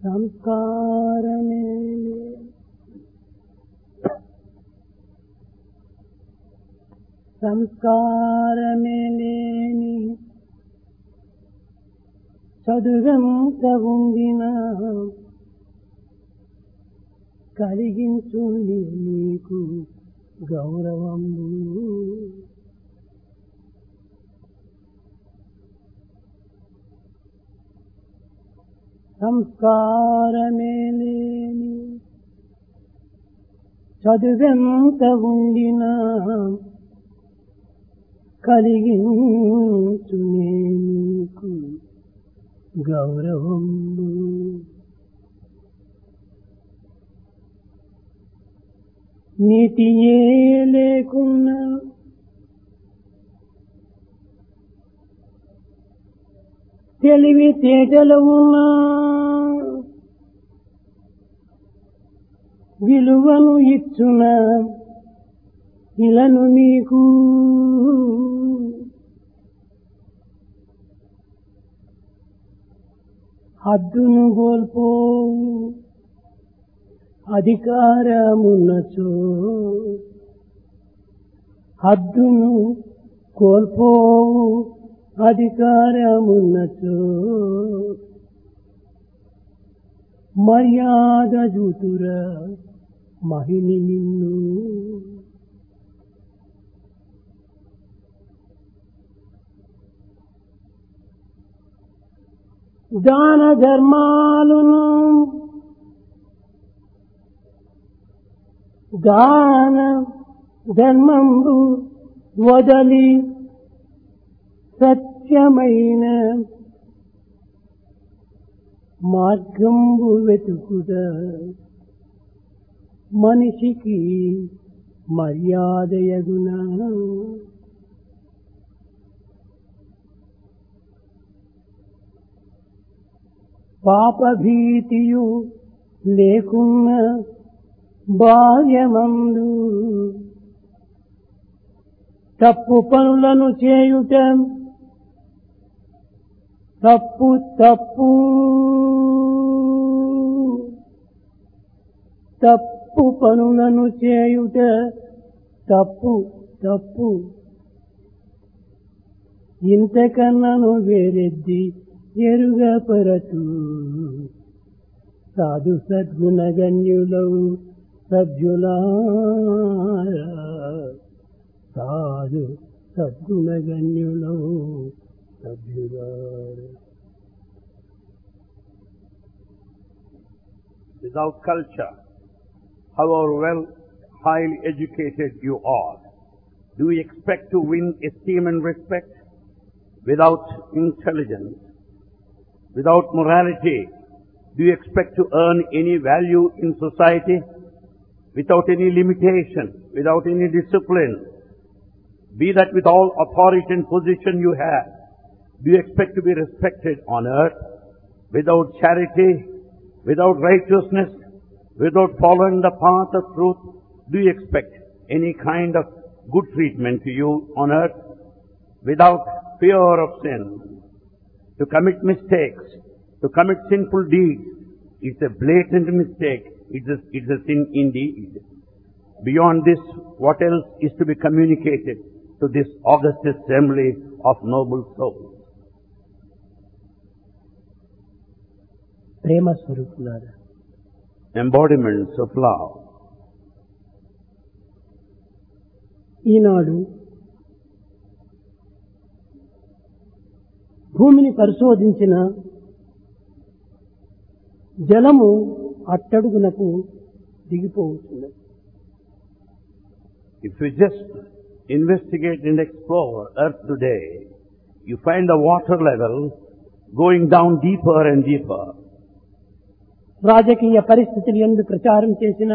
సంస్కారమే లేని చదువెంత ఉండినా కలిగించుంది నీకు గౌరవము. సంస్కారమే లేని చదువెంత ఉండినా కలిగించునే నీకు గౌరవము. నీతియే లేకున్నా తెలివితేటలు ఉన్నా విలువను ఇచ్చున ఇలను నీకు. హద్దును కోల్పోవు అధికారమున్నచో, హద్దును కోల్పోవు అధికారమున్నచో మర్యాద జూతుర మహిళి నిన్ను. దాన ధర్మాలును దాన ధర్మంబు వదలి సత్యమైన మార్గంబు వెతుకుద మనిషికి మర్యాదయగునా. పాపభీతియు లేకున్న బాల్యమందు తప్పు పనులను చేయుట తప్పు తప్పు తప్పు పనులను చేయుట తప్పు తప్పు. ఇంతకన్నను వేరెద్ది ఎరుగపరతు సాధు సద్గుణగణ్యులవు సభ్యులారా, సాధు సద్గుణగణ్యులవు సభ్యులారా. Without culture, however well, highly educated you are, do you expect to win esteem and respect? Without intelligence, without morality, do you expect to earn any value in society? Without any limitation, without any discipline, be that with all authority and position you have, do you expect to be respected on earth? Without charity, without righteousness, without following the path of truth, do you expect any kind of good treatment to you on earth? Without fear of sin, to commit mistakes, to commit sinful deeds, it's a blatant mistake. It's a sin indeed. Beyond this, what else is to be communicated to this august assembly of noble souls? ప్రేమ స్వరూపులారా, Embodiments of love. ఈనాడు భూమిని పరిశోధించిన జలము అట్టడుగునకు దిగిపోతుంది. If you just investigate and explore earth today, you find the water level going down deeper and deeper. రాజకీయ పరిస్థితులు యందు ప్రచారం చేసిన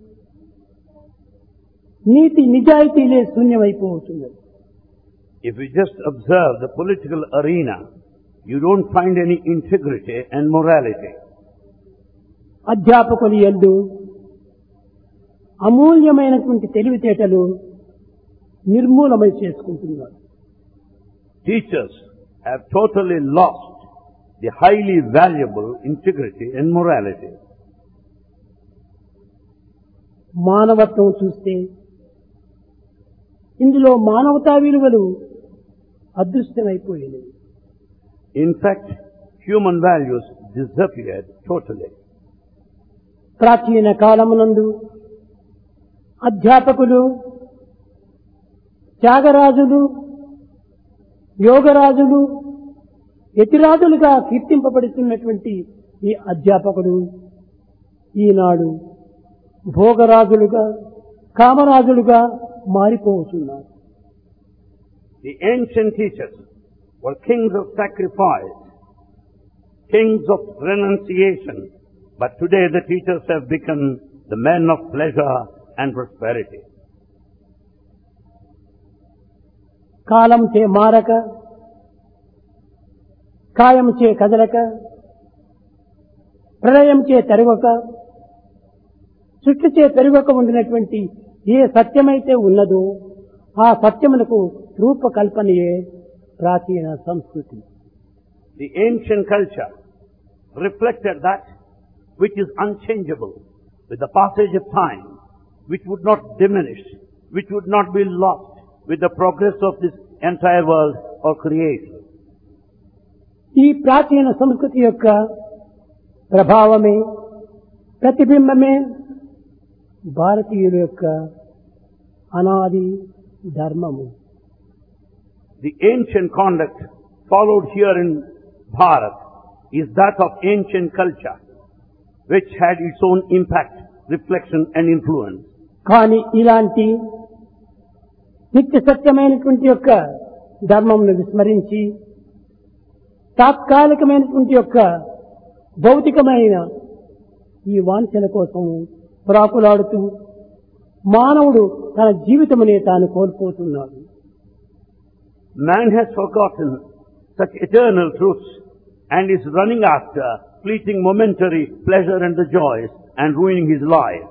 నీతి నిజాయితీలే శూన్యమైపోతుంది. If you just observe the political arena, you don't find any integrity and morality. అధ్యాపకులు యందు అమూల్యమైనటువంటి తెలివితేటలు నిర్మూలమై చేసుకుంటున్నారు. Teachers have totally lost the highly valuable integrity and morality. మానవత్వం చూస్తే ఇందులో మానవతా విలువలు అదృష్టమైపోయినవి. In fact, human values disappeared totally. ప్రాచీన కాలమునందు అధ్యాపకులు, త్యాగరాజులు, యోగరాజులు, యతిరాజులుగా కీర్తింపబడుతున్నటువంటి ఈ అధ్యాపకులు ఈనాడు భోగరాజులుగా, కామరాజులుగా మారిపోతున్నారు. The ancient teachers were kings of sacrifice, kings of renunciation, but today the teachers have become the men of pleasure and prosperity. కాలం చే మారక, కాయం చే కదలక, ప్రళయం చే తరువక, సృష్టి చే పెరుగక ఉండినటువంటి ఏ సత్యమైతే ఉన్నదో ఆ సత్యమునకు రూపకల్పనయే ప్రాచీన సంస్కృతి. The ancient culture reflected that which is unchangeable with the passage of time, which would not diminish, which would not be lost with the progress of this entire world or creation. ఈ ప్రాచీన సంస్కృతి యొక్క ప్రభావమే, ప్రతిబింబమే భారతీయుల యొక్క అనాది ధర్మము. The ancient conduct followed here in Bharat is that of ancient culture, which had its own impact, reflection and influence. కానీ ఇలాంటి నిత్య సత్యమైనటువంటి యొక్క ధర్మమును విస్మరించి తాత్కాలికమైనటువంటి యొక్క భౌతికమైన ఈ వాంఛల కోసం ప్రాకులాడుతూ మానవుడు తన జీవితమునే తాను కోల్పోతున్నాడు. Man has forgotten such eternal truths and is running after fleeting momentary pleasure and the joys and ruining his life.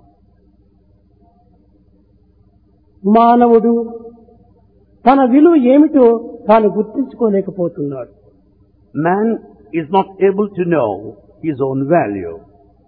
మానవుడు తన విలువ ఏమిటో తాను గుర్తించుకోలేకపోతున్నాడు. Man is not able to know his own value.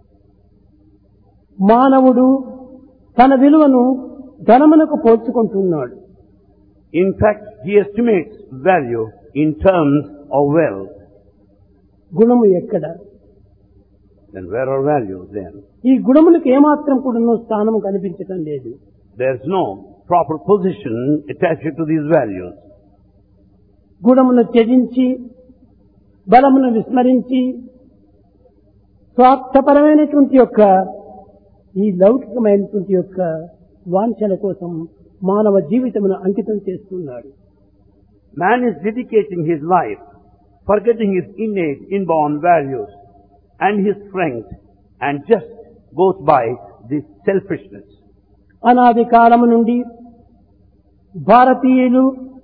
మానవుడు తన విలువను ధనమునకు పోల్చుకుంటున్నాడు. In fact, he estimates value in terms of wealth. గుణము ఎక్కడ? Then where are values then? ఈ గుణములకు ఏమాత్రం కూడా స్థానము కనిపించటం లేదు. There's no proper position attached to these values. గుణమును త్యజించి బలమును విస్మరించి స్వార్థపరమైనటువంటి యొక్క ఈ లౌకికమైనటువంటి యొక్క వాంఛల కోసం మానవ జీవితమును అంకితం చేస్తున్నాడు. Man is dedicating his life, forgetting his innate, inborn values and his strength, and just goes by this selfishness. అనాది కాలము నుండి భారతీయులు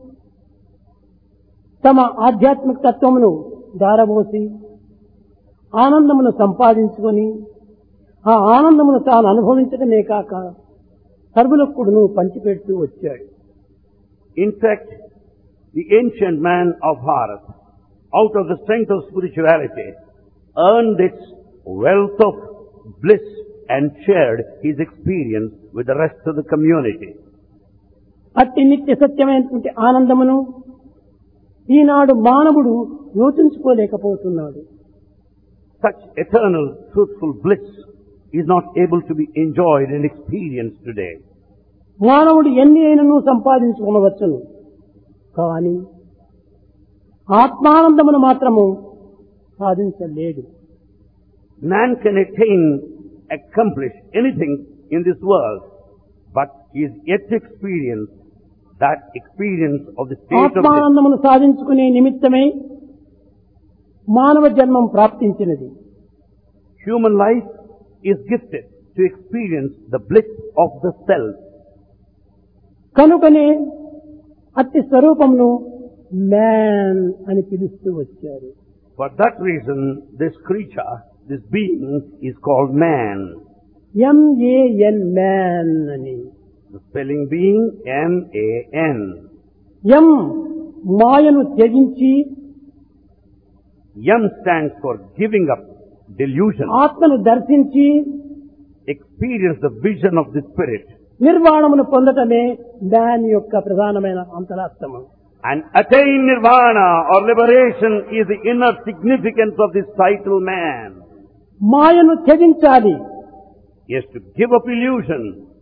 తమ ఆధ్యాత్మిక తత్వమును దారబోసి ఆనందమును సంపాదించుకొని ఆ ఆనందమును తాను అనుభవించడమే కాక సర్వులకు కూడాను పంచిపెడుతూ వచ్చాడు. In fact, the ancient man of Bharat, out of the strength of spirituality, earned its wealth of bliss and shared his experience with the rest of the community. అట్టి నిత్య సత్యమైనటువంటి ఆనందమును ఈనాడు మానవుడు యోచించుకోలేకపోతున్నాడు. Such eternal, truthful bliss is not able to be enjoyed and experienced today. మానవుడు ఎన్ని అయినను సంపాదించుకోవచ్చును, కానీ ఆత్మానందమును మాత్రము సాధించలేడు. Man can accomplish anything in this world, but he is yet to experience that experience of the state of bliss. ఆత్మానందమును సాధించుకునే నిమిత్తమే మానవ జన్మం ప్రాప్తించినది. Human life is gifted to experience the bliss of the self. కనుకనే అట్టి స్వరూపమును man అని పిలుస్తూ వచ్చారు. For that reason, this creature, this being, is called man. M-A-N, man అని. The spelling being M-A-N. M మాయను త్యజించి Yam stands for giving up delusion. ఆత్మను దర్శించి Experience the vision of the spirit నిర్వాణమును పొందటమే దాని యొక్క ప్రధానమైన అంతరార్థము. and attain nirvana or liberation is the inner significance of this title man. మాయను త్యజించాలి. He has to give up illusion.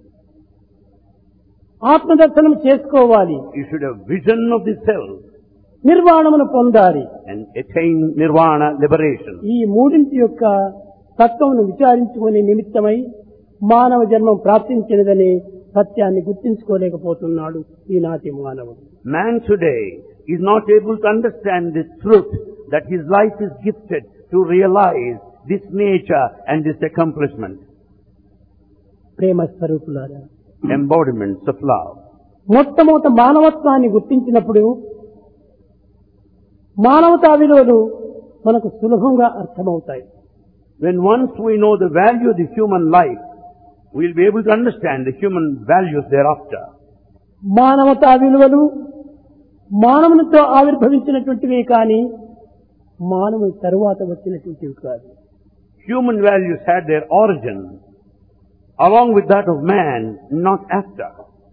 ఆత్మదర్శనం చేసుకోవాలి. You should have vision of the self నిర్వాణమును పొందాలి. and attain nirvana, liberation. ఈ మూడింటి యొక్క తత్వమును విచారించుకునే నిమిత్తమై మానవ జన్మం ప్రాప్తించినదనే సత్యాన్ని గుర్తించుకోలేకపోతున్నాడు ఈనాటి మానవుడు. Man today is not able to understand the truth that his life is gifted to realize this nature and this accomplishment. ప్రేమ స్వరూపులారా, Embodiments of love. మొట్టమొదట మానవత్వాన్ని గుర్తించినప్పుడు మానవతా విలువలు మనకు సులభంగా అర్థమవుతాయి. When once we know the value of the human life, we will be able to understand the human values thereafter. మానవతా విలువలు మానవునితో ఆవిర్భవించినటువంటివే కానీ మానవుని తరువాత వచ్చినటువంటివి కాదు. Human values had their origin along with that of man, not after.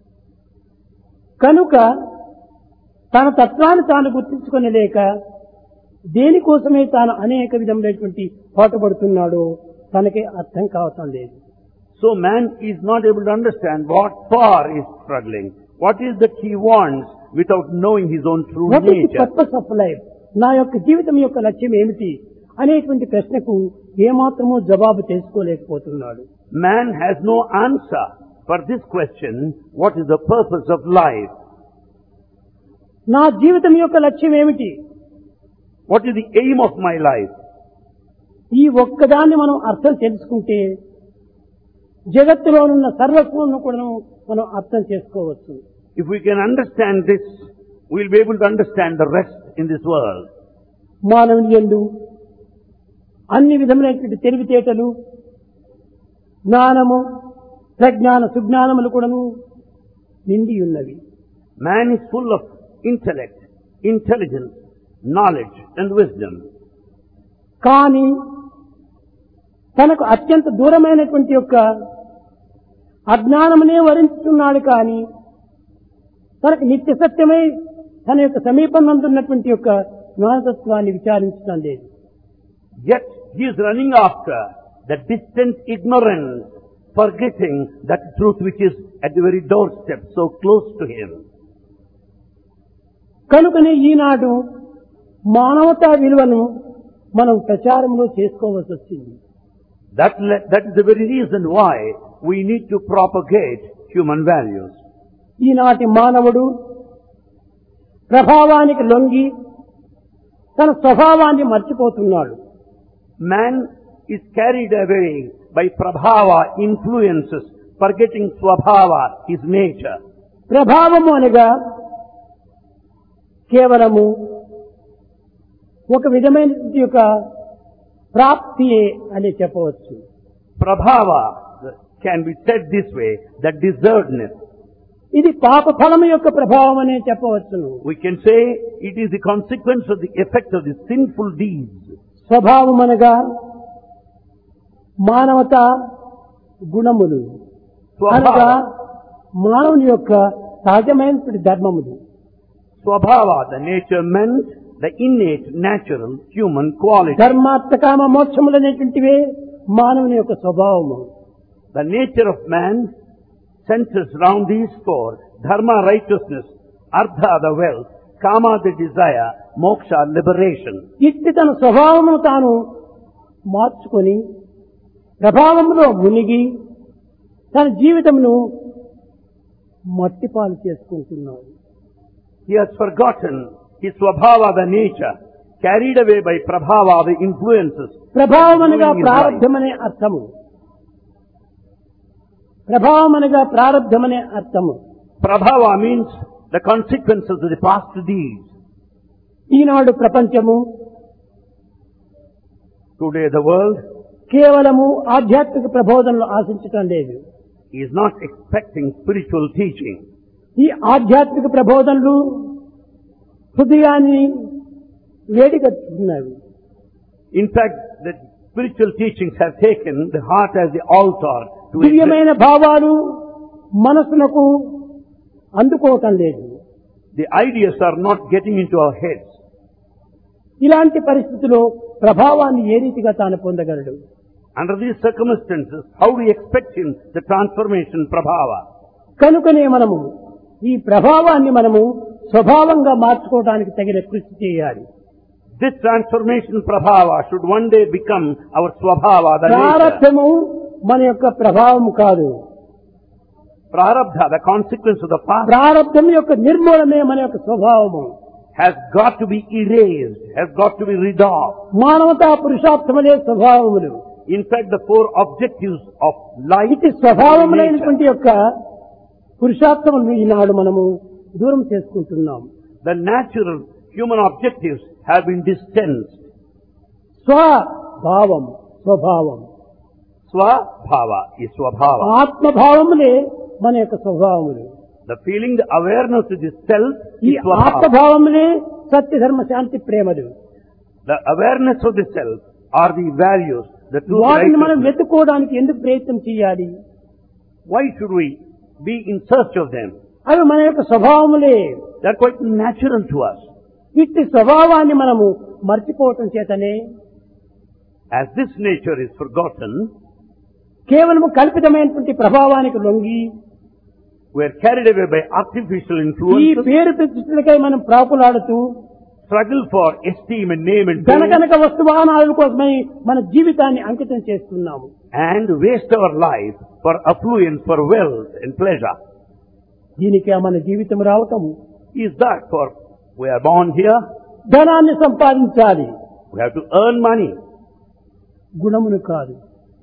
కనుక తన తత్వాన్ని తాను గుర్తించుకొనలేక దేనికోసమే తాను అనేక విధములైనటువంటి పాటుపడుతున్నాడో తనకే అర్థం కావటం లేదు. So man is not able to understand what for he is struggling, what is that he wants without knowing his own true what is the nature. Purpose of life, నా యొక్క జీవితం యొక్క లక్ష్యం ఏమిటి అనేటువంటి ప్రశ్నకు ఏమాత్రమూ జవాబు తెలుసుకోలేకపోతున్నాడు. Man has no answer for this question, what is the purpose of life? నా జీవితం యొక్క లక్ష్యం ఏమిటి? What is the aim of my life? ఈ ఒక్కదాన్ని మనం అర్థం తెలుసుకుంటే జగత్తులోనున్న సర్వస్వం కూడా మనం అర్థం చేసుకోవచ్చు. If we can understand this, we will be able to understand the rest in this world. మానవుని యందు అన్ని విధములైనటువంటి తెలివితేటలు, జ్ఞానము, ప్రజ్ఞాన సుజ్ఞానములు కూడాను నిండి ఉన్నవి. Man is full of intellect, intelligence, knowledge and wisdom. కానీ తనకు అత్యంత దూరమైనటువంటి యొక్క అజ్ఞానమునే వరించుతున్నాడు. కానీ తనకు నిత్య సత్యమై తన యొక్క సమీపంలో యొక్క జ్ఞానతత్వాన్ని విచారించడం లేదు. Yet he is running after the distant ignorance, forgetting that truth which is at the very doorstep, so close to him. కనుకనే ఈనాడు మానవతా విలువను మనం ప్రచారంలో చేసుకోవాల్సి వచ్చింది. That is the very reason why we need to propagate human values. ఈనాటి మానవుడు ప్రభావానికి లొంగి తన స్వభావాన్ని మర్చిపోతున్నాడు. Man is carried away by prabhava influences, forgetting swabhava, his nature. ప్రభావము అనగా కేవలము ఒక విధమైన యొక్క ప్రాప్తియే అని చెప్పవచ్చు. Prabhava can be said this way, that deservedness. ఇది పాప ఫలము యొక్క ప్రభావం అనే చెప్పవచ్చును. We can say it is the consequence of the effect of the sinful deeds. స్వభావం అనగా మానవత గుణములు అనగా మానవుని యొక్క సహజమైనటువంటి ధర్మములు. Swabhava, the nature meant the innate, natural, human quality. ధర్మార్థ కామ మోక్షములు అనేటువంటివే మానవుని యొక్క స్వభావము. The nature of man centers around these four: dharma, righteousness; artha, the wealth; kama, the desire; moksha, liberation. ఇట్టి తన స్వభావమును తాను మార్చుకొని ప్రభావంలో మునిగి తన జీవితమును మట్టిపాలు చేసుకుంటున్నాడు. He has forgotten his swabhava, the nature, carried away by prabhava, the influences. ప్రభావం అనగా Doing his ప్రారబ్ధమనే అర్థము. ప్రభావం అనగా ప్రారబ్ధమనే అర్థము. Prabhava means the consequences of the past deeds. ఈనాడు ప్రపంచము Today the world కేవలము ఆధ్యాత్మిక ప్రబోధనలు ఆశించటం లేదు. is not expecting spiritual teaching. ఈ ఆధ్యాత్మిక ప్రబోధనలు హృదయాన్ని వేడిగట్టుతున్నవి. In fact, the spiritual teachings have taken the heart as the altar to దివ్యమైన భావాలు మనసునకు అందుకోవటం లేదు. The ideas are not getting into our heads. ఇలాంటి పరిస్థితిలో ప్రభావాన్ని ఏ రీతిగా తాను పొందగలడు? Under these circumstances, how do you expect him the transformation prabhava? కనుకనే మనము ఈ ప్రభావాన్ని మనము స్వభావంగా మార్చుకోవడానికి తగిన కృషి చేయాలి. This transformation prabhava should one day become our swabhava, the nature. ప్రారబ్ధము మన యొక్క ప్రభావము కాదు. Prarabdha, the consequence of the past, ప్రారబ్ధం యొక్క నిర్మూలమే మన యొక్క స్వభావము. has got to be erased, has got to be rid of. మానవతా పురుషార్థములే స్వభావములు. In fact, the four objectives of life, ఇటు స్వభావములైనటువంటి యొక్క పురుషార్థములను ఈనాడు మనము దూరం చేసుకుంటున్నాం. the natural human objectives have been distanced. స్వభావం, స్వభావం, Swabhava is swabhava. ఆత్మభావములే మన యొక్క స్వభావములు. The feeling, the awareness of the self ఈ is swabhava. ఆత్మభావములే సత్య ధర్మ శాంతి ప్రేమలు. The awareness of the self are the values, the true వాటిని మనం righteousness. వెతుక్కోవడానికి ఎందుకు ప్రయత్నం చేయాలి? Why should we be in search of them? అవి మన యొక్క స్వభావములే. They are quite natural to us. ఇట్టి స్వభావాన్ని మనము మర్చిపోవటం చేతనే As this nature is forgotten, కేవలము కల్పితమైనటువంటి ప్రభావానికి లొంగి we are carried away by artificial ఈ influences, పేరు ప్రతిష్టలకై మనం ప్రాకులాడుతూ struggle for esteem and name and fame, ధనకనక వస్తువాహనాల కోసమై మన జీవితాన్ని అంకితం చేస్తున్నాము. and waste our life for affluence, for wealth and pleasure. దీనికి మన జీవితం రావటం Is that for we are born here? ధనాన్ని సంపాదించాలి, We have to earn money. గుణమును కాదు.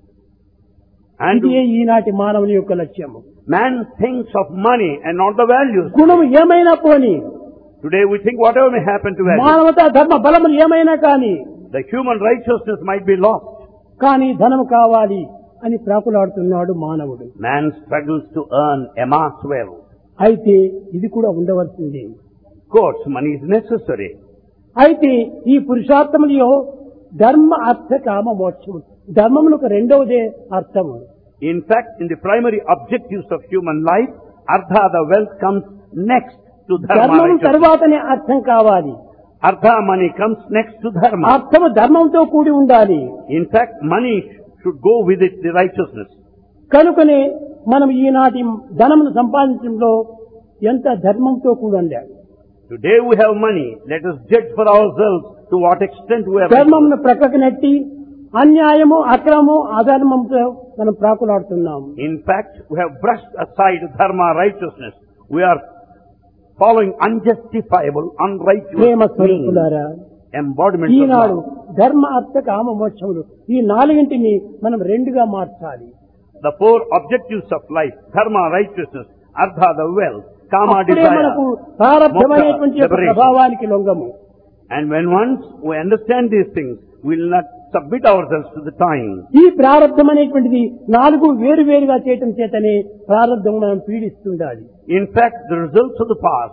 And ఇదే ఈనాటి మానవుని యొక్క లక్ష్యము. man thinks of money and not the values. గుణము ఏమైనా పోని, Today we think whatever may happen to values. మానవతా ధర్మ బలములు ఏమైనా కానీ, The human righteousness might be lost. కానీ ధనము కావాలి అని ప్రాకులాడుతున్నాడు మానవుడు. Man struggles to earn amass wealth. అయితే ఇది కూడా ఉండవలసింది. Of course, money is necessary. అయితే ఈ పురుషార్థములో ధర్మ అర్థ కామ మోక్షము, ధర్మములకు రెండవదే అర్థము. In fact, in the primary objectives of human life, Ardha, the wealth, comes next to Dharma. ధర్మం righteousness. తర్వాతనే అర్థం కావాలి. Ardha, money, comes next to Dharma. అర్థము ధర్మంతో కూడి ఉండాలి. In fact, money should go with it, the righteousness. కనుకనే మనం ఈనాటి ధనమును సంపాదించడంలో ఎంత ధర్మంతో కూడి ఉండాలి. Today we have money. Let us judge for ourselves to what extent we have. ధర్మమును ప్రక్కకు నెట్టి అన్యాయము, అక్రమము, అధర్మంతో మనం ప్రాకులాడుతున్నాము. In fact, we have brushed aside Dharma, righteousness. We are following unjustifiable, unrighteous Prema means, స్వరూపులారా, embodiments of ఈనాడు love. ధర్మ అర్థ కామ మోక్షములు ఈ నాలుగింటిని మనం రెండుగా మార్చాలి. The four objectives of life, Dharma, righteousness, Ardha, the wealth, Kama, అప్పుడే desire, మనకు ప్రారబ్ధమైనటువంటి యొక్క liberation. ప్రభావానికి లొంగము. And when once we understand these things, we will not submit ourselves to the time. ఈ ప్రారబ్ధం అనేటువంటిది నాలుగు వేరు వేరుగా చేయటం చేతనే ప్రారబ్ధం మనం పీడిస్తుండాలి. In fact, the results of the past,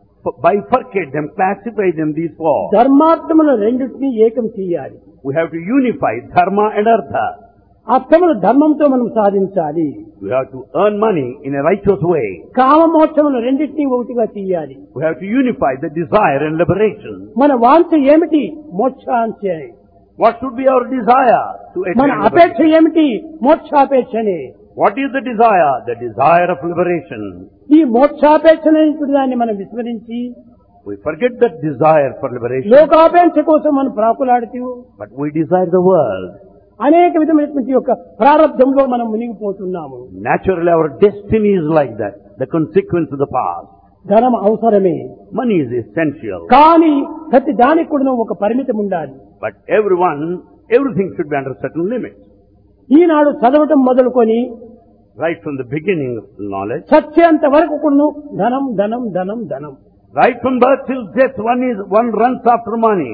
bifurcate them, classify them, these four. ధర్మార్థములు రెండింటినీ ఏకం చేయాలి. We have to unify Dharma and Ardha. అర్థములు ధర్మంతో మనం సాధించాలి. We have to earn money in a righteous way. కామ మోక్షములు రెండింటినీ ఒకటిగా చేయాలి. We have to unify the desire and liberation. మన వాంఛ ఏమిటి? మోక్షాంఛే. What should be our desire to మన attain అపేక్ష liberation? ఏమిటి? మోక్షాపేక్షనే. What is the desire? The desire of liberation. ఈ మోక్షాపేక్ష అనేటువంటి దాన్ని మనం విస్మరించి We forget that desire for liberation, లోకాపేక్ష కోసం మనం ప్రాకులాడుతూ but we desire the world. అనేక విధమైనటువంటి యొక్క ప్రారబ్ధంలో మనం మునిగిపోతున్నాము. Naturally, our destiny is like that, the consequence of the past. ధనం అవసరమే, Money is essential, కానీ ప్రతి దానికి కూడా ఒక పరిమితం ఉండాలి. but everything should be under certain limits. ఈనాడు చదవటం మొదలుకొని Right from the beginning of knowledge, చచ్చేంత వరకు కూడా ధనం ధనం ధనం ధనం. right from birth till death, one runs after money.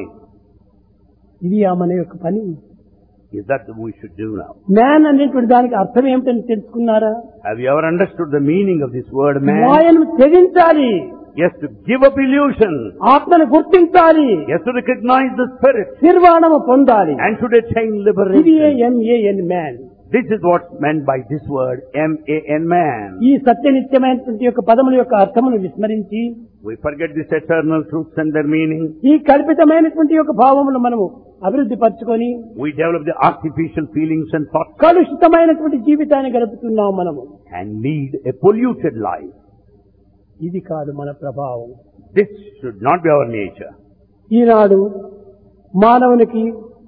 ఇది ఆ మన యొక్క పని. Is that what we should do now? Man అనేటువంటి దానికి అర్థం ఏమిటని తెలుసుకున్నారా? Have you ever understood the meaning of this word man? మాయను త్యజించాలి. He has to give up illusion. ఆత్మను గుర్తించాలి, He has to recognize the spirit నిర్వాణము పొందాలి. and should attain ఇది liberation. MAN man. This is what's meant by this word, M-A-N, man. ఈ సత్యనిత్యమైనటువంటి యొక్క పదముల యొక్క అర్థమును విస్మరించి We forget these eternal truths and their meaning. ఈ కల్పితమైనటువంటి యొక్క భావములు మనము అభివృద్ధి పరచుకొని We develop the artificial feelings and thoughts కలుషితమైనటువంటి జీవితాన్ని గడుపుతున్నాం మనము. and lead a polluted life. ఇది కాదు మన ప్రభావం. This should not be our nature. ఈనాడు మానవునికి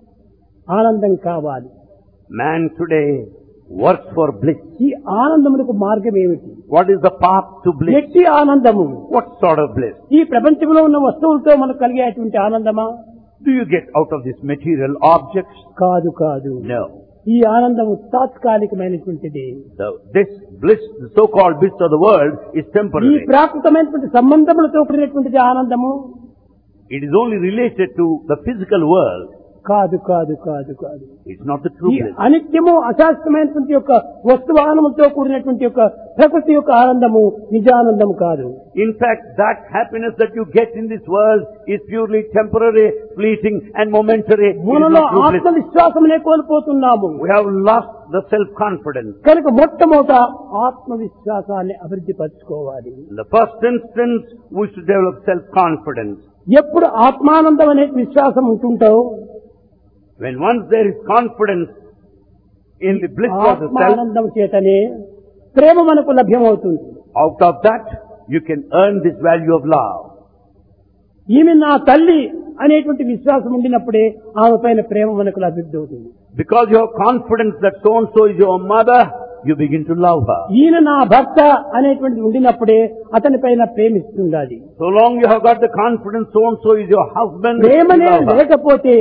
ఆనందం కావాలి. Man today works for bliss. ఈ ఆనందమునకు మార్గం ఏమిటి? What is the path to bliss? వ్యక్తి ఆనందము. What sort of bliss? ఈ ప్రపంచంలో ఉన్న వస్తువులతో మనకు కలిగేటువంటి ఆనందమా? Do you get out of this material objects? కాదు కాదు. No. ఈ ఆనందము తాత్కాలికమైనటువంటిది. This bliss, the so-called bliss of the world, is ఈ temporary. ప్రాకృతమైనటువంటి సంబంధములతో కూడినటువంటిది ఆనందము It is only related to the physical world. కాదు కాదు కాదు కాదు. It's not the true ఈ bliss. అనిత్యము అశాస్త్రమైనటువంటి యొక్క వస్తువాహనములతో కూడినటువంటి యొక్క ప్రకృతి యొక్క ఆనందము నిజానందము కాదు. In fact, that happiness that you get in this world is purely temporary, fleeting and momentary. It is మనలో not true bliss. ఆత్మవిశ్వాసమునే కోల్పోతున్నాము. We have lost the self-confidence. కనుక మొట్టమొదట ఆత్మవిశ్వాసాన్ని అభివృద్ధి పరచుకోవాలి. In the first instance, we should develop self-confidence. ఎప్పుడు ఆత్మానందం అనే విశ్వాసం ఉంటుంటావు, When once there is confidence in the bliss of the self, ఆత్మానందం చేతనే ప్రేమ మనకు లభ్యమవుతుంది. out of that you can earn this value of love. ఈమె నా తల్లి అనేటువంటి విశ్వాసం ఉండినప్పుడే ఆమె పైన ప్రేమ మనకు లభిస్తుంది. Because you have confidence that so-and-so is your mother, you begin to love her. ఈయన నా భర్త అనేటువంటిది ఉండినప్పుడే అతని పైన ప్రేమిస్తుంది. So long you have got the confidence so-and-so is your husband, you ప్రేమనే love her. లేకపోతే,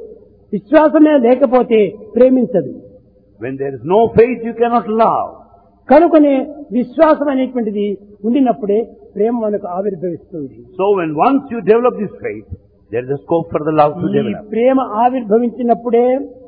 విశ్వాసమే లేకపోతే ప్రేమించదు. When there is no faith, you cannot love. కనుకనే విశ్వాసం అనేటువంటిది ఉండినప్పుడే ప్రేమ మనకు ఆవిర్భవిస్తుంది. So when once you develop this faith, there is a scope for the love to ఈ develop. Prema ఆవిర్భవించినప్పుడే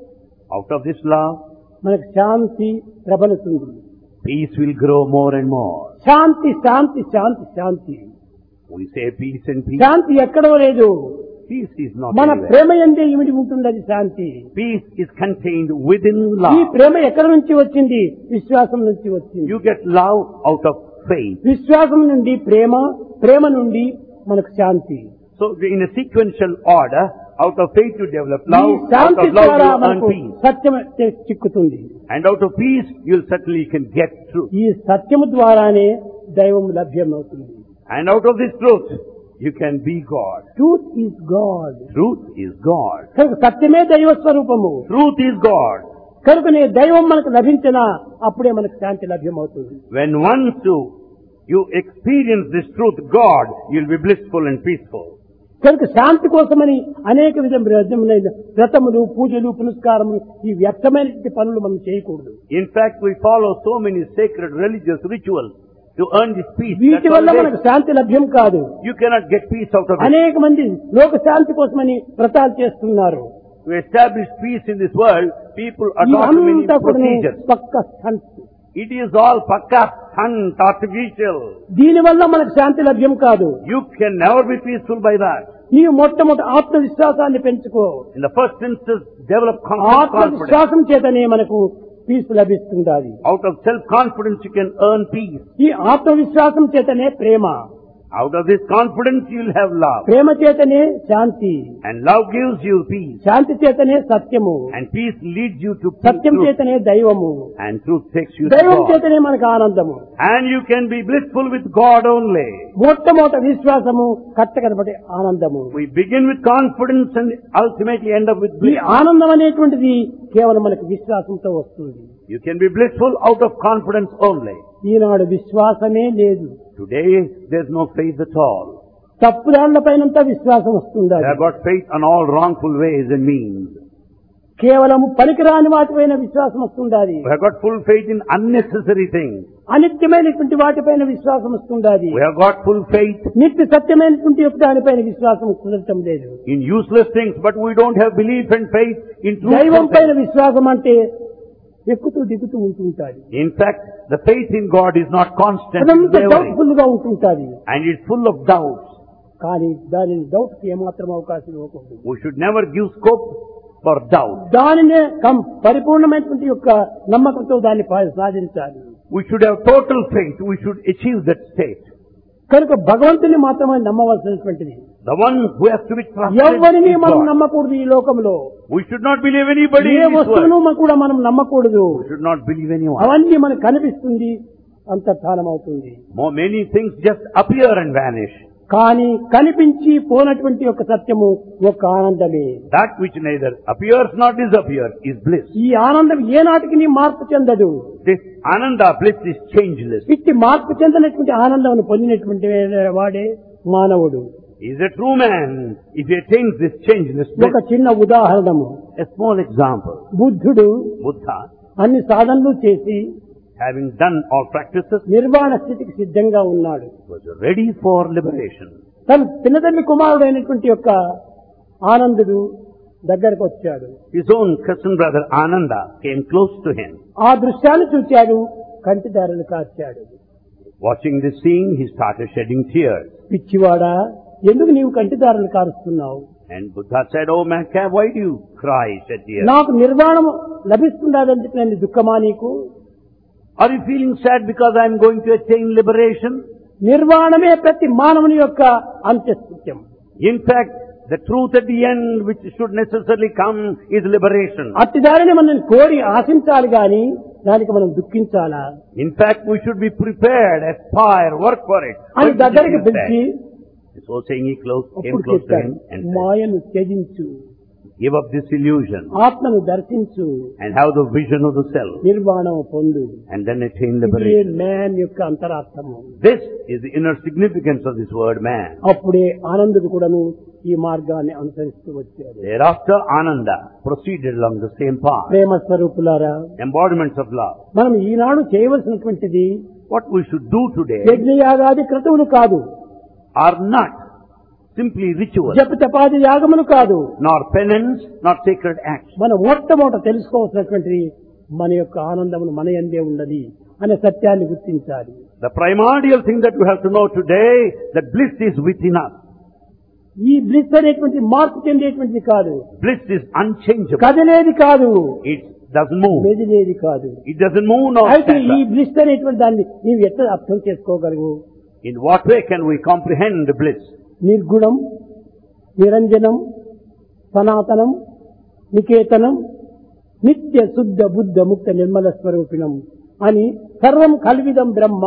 Out of this love, మనకు శాంతి ప్రబలుతుంది. peace will grow more and more. Shanti Shanti Shanti Shanti. We say peace and peace. శాంతి ఎక్కడో లేదు, Peace is not మన anywhere. ప్రేమ ఎందే ఇమిడి ఉంటుంది అది శాంతి. Peace is contained within ఈ love. ప్రేమ ఎక్కడి నుంచి వచ్చింది? విశ్వాసం నుంచి వచ్చింది. You get love out of faith. విశ్వాసం నుండి ప్రేమ, ప్రేమ నుండి మనకు శాంతి. So in a sequential order, out of faith you develop ఈ love, out Shanti of love ద్వారా you earn మనకు peace. Satyam చిక్కుతుంది. And out of peace, you'll certainly can get truth. ఈ సత్యము ద్వారానే దైవం లభ్యమవుతుంది. And out of this truth, you can be God. Truth is God. Truth is God. కనుక సత్యమే దైవ స్వరూపము. Truth is God. కనుకనే దైవం మనకు లభించినా అప్పుడే మనకు శాంతి లభ్యమవుతుంది. When once you experience this truth, God, you'll be blissful and peaceful. కనుక శాంతి కోసమని అనేక విధమైన వ్రతములు, పూజలు, పునస్కారములు, ఈ వ్యర్థమైనటువంటి పనులు మనం చేయకూడదు. In fact, we follow so many sacred religious rituals to earn this peace. వీటి That's వల్ల all మనకు it is. శాంతి లభ్యం కాదు. You cannot get peace out of it. అనేక మంది లోక శాంతి కోసమని వ్రతాలు చేస్తున్నారు. To establish peace in this world, people adopt many ఇవంతా కూడా procedures. పక్క stunts. It is all pakka, stunt, artificial. దీని వల్ల మనకు శాంతి లభ్యం కాదు. You can never be peaceful by that. నీవు మొట్టమొదటి ఆత్మవిశ్వాసాన్ని పెంచుకో. In the first instance, develop confidence. ఆత్మవిశ్వాసం చేతనే మనకు పీస్ లభిస్తుంది. Out of self-confidence, you can earn peace. ఈ ఆత్మవిశ్వాసం చేతనే ప్రేమ, Out of this confidence, you'll have love. ప్రేమ చేతనే శాంతి, And love gives you peace. శాంతి చేతనే సత్యము, And peace leads you to Satyam truth. చేతనే దైవము, And truth takes you to దైవం God. చేతనే మనకు ఆనందము. And you can be blissful with God only. మొట్టమొదటి విశ్వాసము కట్ట కనబడే ఆనందము. We begin with confidence and ultimately end up with ఈ bliss. ఆనందం అనేటువంటిది కేవలం మనకు విశ్వాసంతో వస్తుంది. You can be blissful out of confidence only. ఈనాడు విశ్వాసమే లేదు. Today, there's no faith at all. తప్పుదాళ్ల పైనంతా విశ్వాసం వస్తుంది. They have got faith on all wrongful ways and means. కేవలం పనికిరాని వాటిపైన విశ్వాసం వస్తుంది. We have got full faith in unnecessary things. అనిత్యమైనటువంటి వాటిపైన విశ్వాసం వస్తుంది. We have got full faith నిత్య సత్యమైనటువంటి యొక్క దానిపైన విశ్వాసం కుదరటం లేదు. in useless things, but we don't have belief and faith in truth. దైవం పైన విశ్వాసం అంటే ఎక్కుతూ దిగుతూ ఉంటుంటాడు. In fact, the faith in God is not constant, అదంతా it's wavering, డౌట్ఫుల్ గా ఉంటుంటాది. and it's full of doubts. కానీ దానిని డౌట్ కి ఏమాత్రం అవకాశం ఇవ్వకూడదు. We should never give scope for doubt. దానినే పరిపూర్ణమైనటువంటి యొక్క నమ్మకంతో దాన్ని సాధించాలి. We should have total faith. We should achieve that state. కనుక భగవంతుని మాత్రమే నమ్మవలసినటువంటిది. The one who has to be trusted ఎవరిని is మనం God. నమ్మకూడదు ఈ లోకంలో. We should not believe anybody A in this వస్తువును world. కూడా మనం నమ్మకూడదు. We should not believe anyone. అవన్నీ మనకు కనిపిస్తుంది, అంతర్ధానం అవుతుంది. Many things just appear and vanish. కానీ కనిపించి పోనటువంటి ఒక సత్యము ఒక ఆనందమే. That which neither appears nor disappears is bliss. ఈ ఆనందం ఏనాటికి మార్పు చెందదు. This Ananda bliss is changeless. ఇట్టి మార్పు చెందినటువంటి ఆనందం పొందినటువంటి వాడే మానవుడు. He is a true man if he attains this changeless bliss. ఒక చిన్న ఉదాహరణము. A small example. బుద్ధుడు Buddha, అన్ని సాధనలు చేసి having done all practices, నిర్వాణ స్థితికి సిద్ధంగా ఉన్నాడు. was ready for liberation. తన పినతల్లి కుమారుడైనటువంటి యొక్క ఆనందుడు దగ్గరకు వచ్చాడు. His own cousin brother Ananda came close to him. ఆ దృశ్యాన్ని చూచాడు, కంటిదారులు కార్చాడు. Watching this scene, he started shedding tears. పిచ్చివాడా, ఎందుకు నీవు కంటిదారులు కారుస్తున్నావు? And Buddha said, "Oh madcap, why do you cry, shed tears? నాకు నిర్వాణం లభిస్తుందని నేను దుఃఖమా నీకు? Are you feeling sad because I am going to attain liberation?" నిర్వాణమే ప్రతి మానవుని యొక్క అంత్యస్థిత్యం. In fact, the truth at the end which should necessarily come is liberation. అట్టి దారిని మనం కోరి ఆశించాలి గాని దానికి మనం దుఃఖించాలా? In fact, we should be prepared, aspire, work for it. అని Why దగ్గరికి should we పిలిచి feel sad? So saying, he came అప్పుడు close to చెప్పాడు, him and said, మాయను త్యజించు, "Give up this illusion ఆత్మను దర్శించు, and have the vision of the self, నిర్వాణం పొందు. and then attain ఇదే liberation." Man యొక్క అంతరార్థము. This is the inner significance of this word man. అప్పుడే ఆనందుడు కూడాను ఈ మార్గాన్ని అనుసరిస్తూ వచ్చాడు. Thereafter, Ananda proceeded along the same path. ప్రేమ స్వరూపులారా, Embodiments of love. మనం ఈనాడు చేయవలసినటువంటిది What we should do today యజ్ఞయాగాది క్రతువులు కాదు, are not simply rituals, జప తపాది యాగములు కాదు. nor penance, nor sacred acts. మనం మొట్టమొదట తెలుసుకోవాల్సినటువంటిది మన యొక్క ఆనందమును మన యందే ఉన్నది అనే సత్యాన్ని గుర్తించాలి. The primordial thing that we have to know today, that bliss is within us. ఈ బ్లిస్ అనేటువంటి మార్పు చెందేటువంటిది కాదు, Bliss is unchangeable. కదిలేది కాదు, It doesn't move. మెదిలేది కాదు. It doesn't move nor అయితే ఈ scatter. బ్లిస్ అనేటువంటి దాన్ని నీవు ఎట్లా అర్థం చేసుకోగలవు? In what way can we comprehend the bliss? నిర్గుణం, నిరంజనం, సనాతనం, నికేతనం, నిత్య శుద్ధ బుద్ధ ముక్త నిర్మల స్వరూపిణం అని సర్వం కల్విదం బ్రహ్మ,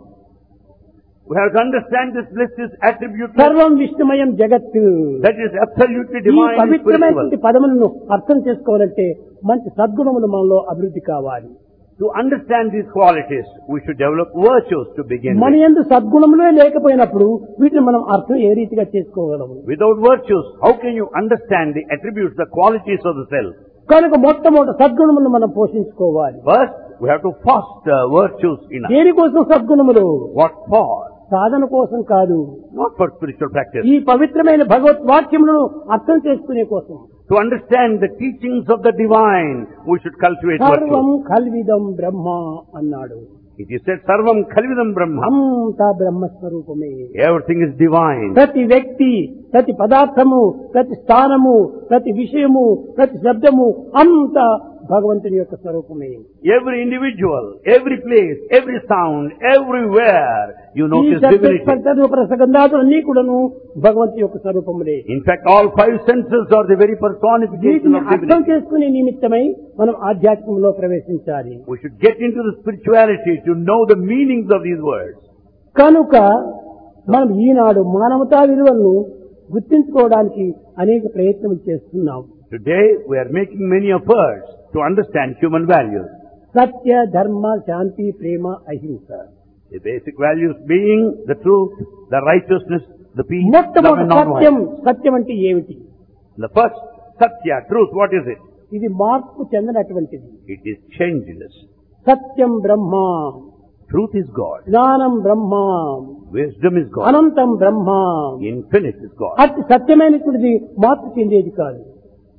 We have to understand this bliss is attributed, సర్వం విష్ణుమయం జగత్తు. that is absolutely ఈ divine and పవిత్రమైనటువంటి spiritual. పదములను అర్థం చేసుకోవాలంటే మంచి సద్గుణములు మనలో అభివృద్ధి కావాలి. To understand these qualities, we should develop virtues to begin మన with. యందు సద్గుణములే లేకపోయినప్పుడు వీటిని మనం అర్థం ఏ రీతిగా చేసుకోగలము? Without virtues, how can you understand the attributes, the qualities of the self? కనుక మొట్టమొదటి సద్గుణములను మనం పోషించుకోవాలి. First, we have to foster virtues in us. దేనికోసం సద్గుణములు? What for? సాధన కోసం కాదు, Not for spiritual practice. ఈ పవిత్రమైన భగవత్ వాక్యములను అర్థం చేసుకునే కోసం. To understand the teachings of the divine, we should cultivate సర్వం virtues. కల్విదం బ్రహ్మ అన్నాడు. It is said, Sarvam Khalvidam Brahma. అంతా బ్రహ్మస్వరూపమే. Everything is divine. ప్రతి వ్యక్తి, ప్రతి పదార్థము, ప్రతి స్థానము, ప్రతి విషయము, ప్రతి శబ్దము అంతా భగవంతుని యొక్క స్వరూపమే. Every individual, every place, every sound, everywhere, you ఈ notice divinity. రసగంధాదులన్నీ కూడాను భగవంతుని యొక్క స్వరూపములే. In fact, all five senses are the very personification వీటిని of అర్థం divinity. చేసుకునే నిమిత్తమై మనం ఆధ్యాత్మంలో ప్రవేశించాలి. We should get into the spirituality to know the meanings of these words. కనుక మనం ఈనాడు మానవతా విలువలను గుర్తించుకోవడానికి అనేక ప్రయత్నం చేస్తున్నాం. Today, we are making many efforts to understand human values. సత్య, ధర్మ, శాంతి, ప్రేమ, అహింస. The basic values being the truth, the righteousness, the peace, love మొట్టమొదటి and non-violence. సత్యం అంటే ఏమిటి? The first, Satya, truth, what is it? ఇది మార్పు చెందనటువంటిది. It is changeless. Satyam Brahma, Truth is God. జ్ఞానం బ్రహ్మ, Wisdom is God. అనంతం బ్రహ్మ. Infinite is God. అతి సత్యమైనటువంటిది మార్పు చెందేది కాదు.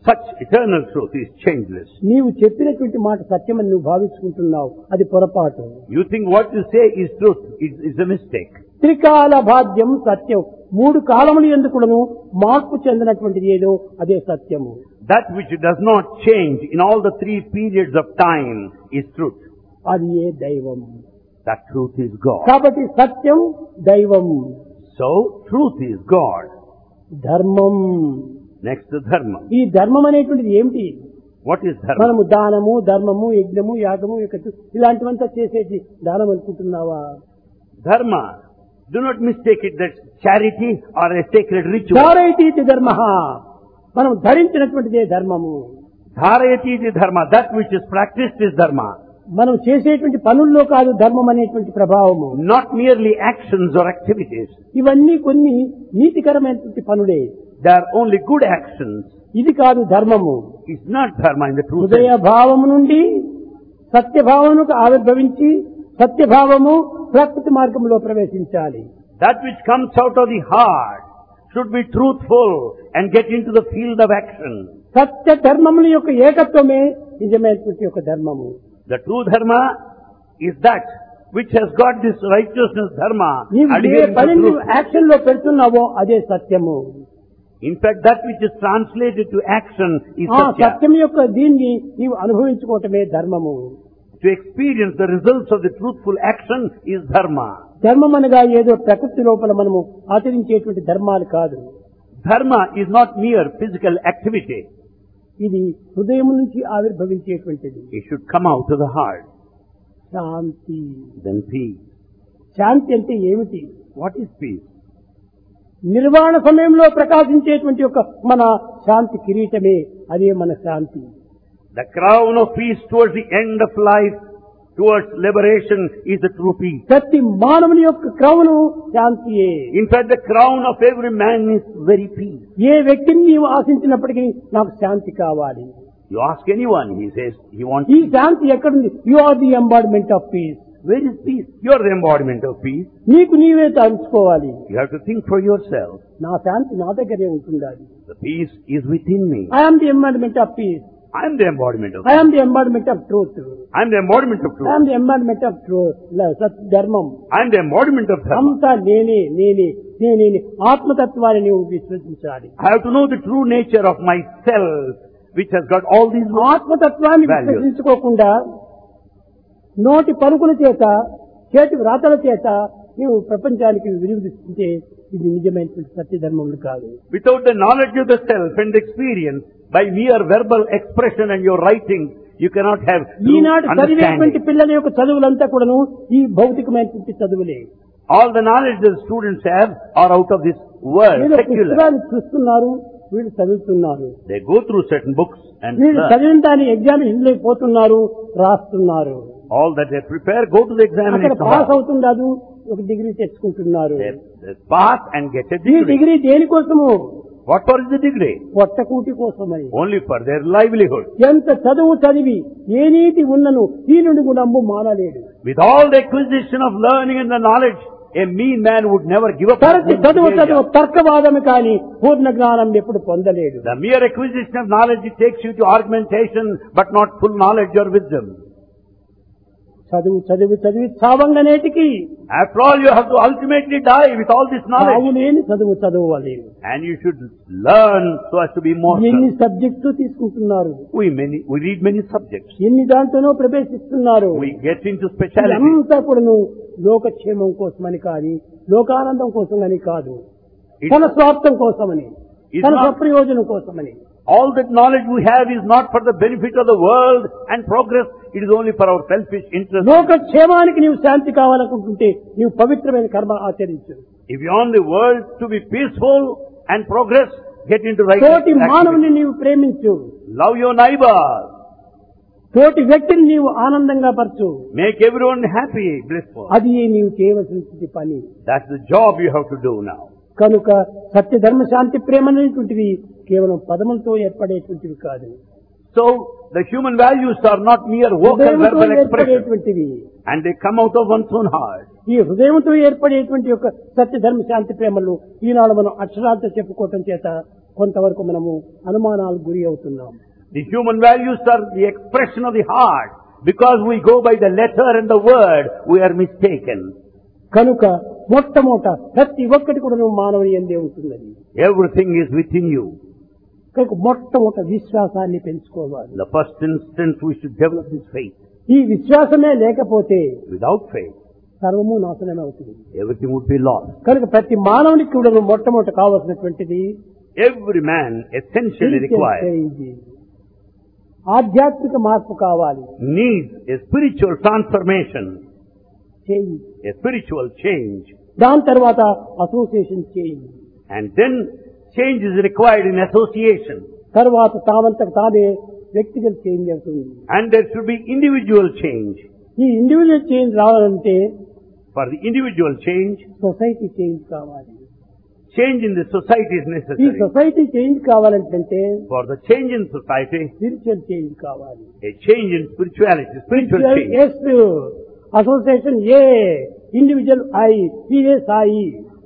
Such eternal truth is changeless. నీవు చెప్పినటువంటి మాట సత్యమని నువ్వు భావించుకుంటున్నావు, అది పొరపాటు. You think what you say is truth, is a mistake. త్రికాల బాధ్యం సత్యం. 3 కాలములు ఎందుకును మార్పు చెందినటువంటిది ఏదో అదే సత్యము. That which does not change in all the 3 periods of time is truth. అది ఏ దైవం. That truth is God. కాబట్టి సత్యం దైవం. So, truth is God. ధర్మం. Next to dharma. ఈ ధర్మం అనేటువంటిది ఏమిటి? What is dharma? మనము దానము, ధర్మము, యజ్ఞము, యాగము ఇలాంటివంతా చేసేది దానం అనుకుంటున్నావా? Dharma. Do not mistake it that charity or a sacred ritual. ధారయతి ధర్మ. మనం ధరించినటువంటిదే ధర్మము. Dharayati iti dharma. That which is practiced is dharma. మనం చేసేటువంటి పనుల్లో కాదు ధర్మం అనేటువంటి ప్రభావము. Not merely actions or activities. ఇవన్నీ కొన్ని నీతికరమైనటువంటి పనులే. They are only good actions. ఇది కాదు ధర్మము. It's not dharma in the true హృదయ sense. భావము నుండి సత్యభావముకు ఆవిర్భవించి సత్యభావము ప్రకృతి మార్గంలో ప్రవేశించాలి. That which comes out of the heart should be truthful and get into the field of action. సత్య ధర్మముల యొక్క ఏకత్వమే నిజమైనటువంటి యొక్క ధర్మము. The true dharma is that which has got this righteousness dharma నీవు ఏ adhering to పని truth. యాక్షన్ లో పెడుతున్నావో అదే సత్యము. In fact, that which is translated to action is ఆ satya. సత్యం యొక్క దీన్ని నీవు అనుభవించుకోవటమే ధర్మము. To experience the results of the truthful action is dharma. ధర్మం అనగా ఏదో ప్రకృతి లోపల మనము ఆచరించేటువంటి ధర్మాలు కాదు. Dharma is not mere physical activity. ఇది హృదయం నుంచి ఆవిర్భవించేటువంటిది. It should come out of the heart. Shanti. Then peace. శాంతి అంటే ఏమిటి? What is peace? నిర్వాణ సమయంలో ప్రకాశించేటువంటి ఒక మన శాంతి కిరీటమే, అదే మన శాంతి. The crown of peace towards the end of life, towards liberation, is the true peace. ప్రతి మానవుని యొక్క క్రౌను శాంతియే. In fact, the crown of every man is very peace. ఏ వ్యక్తిని నీవు ఆశించినప్పటికీ నాకు శాంతి కావాలి. You ask anyone, he says, he wants ఈ peace. శాంతి ఎక్కడుంది? You are the embodiment of peace. Where is peace? You are the embodiment of peace. నీకు నీవే తలుచుకోవాలి. You have to think for yourself. నా శాంతి నా దగ్గరే ఉంటుండాలి. The peace is within me. I am the embodiment of peace. I am the embodiment of I peace. Am the embodiment of truth. I am the embodiment of I truth. Am the embodiment of truth. ధర్మం I am the embodiment of dharma. అంతా నేనే నేనే నేనే ఆత్మతత్వాన్ని నీవు విశ్వసించాలి. I have to know the true nature of myself, which has got all these ఆత్మతత్వాన్ని values. విశ్వసించుకోకుండా నోటి పలుకుల చేత చేతి వ్రాతల చేత నీవు ప్రపంచానికి వినియోగిస్తుంటే ఇది నిజమైనటువంటి సత్యధర్మములు కాదు. Without the knowledge of the self and experience, by mere verbal expression and your writing, you cannot have true ఈనాడు చదివేటువంటి understanding. పిల్లల యొక్క చదువులంతా కూడాను ఈ భౌతికమైనటువంటి చదువులే. All the knowledge the students have are out of this world, వీళ్ళు secular. పుస్తకాలు చూస్తున్నారు, వీళ్ళు చదువుతున్నారు. They go through certain books and వీళ్ళు learn. చదివిన దాని ఎగ్జామ్ ఇంట్లో పోతున్నారు, రాస్తున్నారు. All that they prepare go to the అక్కడ examination పాస్ hall. అవుతుండదు, ఒక డిగ్రీ తెచ్చుకుంటున్నారు. They pass and get a ఈ degree. డిగ్రీ దేనికోసము? What for is the degree? పొట్టకూటి కోసమని. Only for their livelihood. ఎంత చదువు చదివి ఏ నీతి ఉన్నను దీనుడి గుణంబు మానలేడు. With all the acquisition of learning and the knowledge, a mean man would never give up. తరచి his చదువు behavior. చదువు తర్కవాదము కాని పూర్ణ జ్ఞానం ఎప్పుడు పొందలేడు. The mere acquisition of knowledge, it takes you to argumentation, but not full knowledge or wisdom. చదువు చదివి చదివి చావంగనేటికి After all, you have to ultimately die with all this knowledge. చావులేని చదువు చదవాలి. And you should learn so as to be ఎన్ని immortal. Subject తీసుకుంటున్నారు, We read many subjects. ఎన్ని దాంట్లోనో ప్రవేశిస్తున్నారు. We get into speciality. అంతా కూడాను లోకక్షేమం కోసమని కాదు, లోకానందం కోసం అని కాదు, It's- తన స్వార్థం కోసమని, It's తన not- స్వప్రయోజనం కోసమని. All that knowledge we have is not for the benefit of the world and progress. It is only for our selfish interest. లోకక్షేమానికి నీవు శాంతి కావాలనుకుంటుంటే నీవు పవిత్రమైన కర్మ ఆచరించు. If you want the world to be peaceful and progress, get into right తోటి activity. మానవుని నీవు ప్రేమించు. Love your neighbor. తోటి వ్యక్తిని నీవు ఆనందంగా పరచు. Make everyone happy, blissful. అది నీవు చేయవలసినటువంటి పని. That's the job you have to do now. కనుక సత్య ధర్మ శాంతి ప్రేమ అనేటువంటివి కేవలం పదములతో ఏర్పడేటువంటివి కాదు. So, the human values are not mere vocal హృదయంతో verbal expression. ఏర్పడేటువంటివి. And they come out of one's own heart. ఈ హృదయంతో ఏర్పడేటువంటి యొక్క సత్య ధర్మ శాంతి ప్రేమలు ఈనాడు మనం అక్షరాలతో చెప్పుకోవటం చేత కొంతవరకు మనము అనుమానాలకు గురి అవుతున్నాం. The human values are the expression of the heart. Because we go by the letter and the word, we are mistaken. కనుక మొట్టమొదట ప్రతి ఒక్కటి కూడా మానవుని యందే ఉంటున్నది. Everything is within you. కనుక మొట్టమొదట విశ్వాసాన్ని పెంచుకోవాలి. The first instance we should develop this faith. ఈ విశ్వాసమే లేకపోతే Without faith, సర్వము నాశనమే అవుతుంది. everything would be lost. కనుక ప్రతి మానవునికి కూడా మొట్టమొదట కావాల్సినటువంటిది Every man essentially requires, ఆధ్యాత్మిక మార్పు కావాలి. needs a spiritual transformation, change. a spiritual change. దాని తర్వాత association change. And then change is required in association. తర్వాత తామంతకు తానే వ్యక్తిగత చేంజ్ అవుతుంది. And there should be individual change. ఈ ఇండివిజువల్ చేంజ్ రావాలంటే For the individual change, society change కావాలి. change in the society is ఈ necessary. సొసైటీ చేంజ్ కావాలంటే For the change in society, spiritual change కావాలి. a change in spirituality, spiritual change. S, association A, individual I, ఇదే Sai.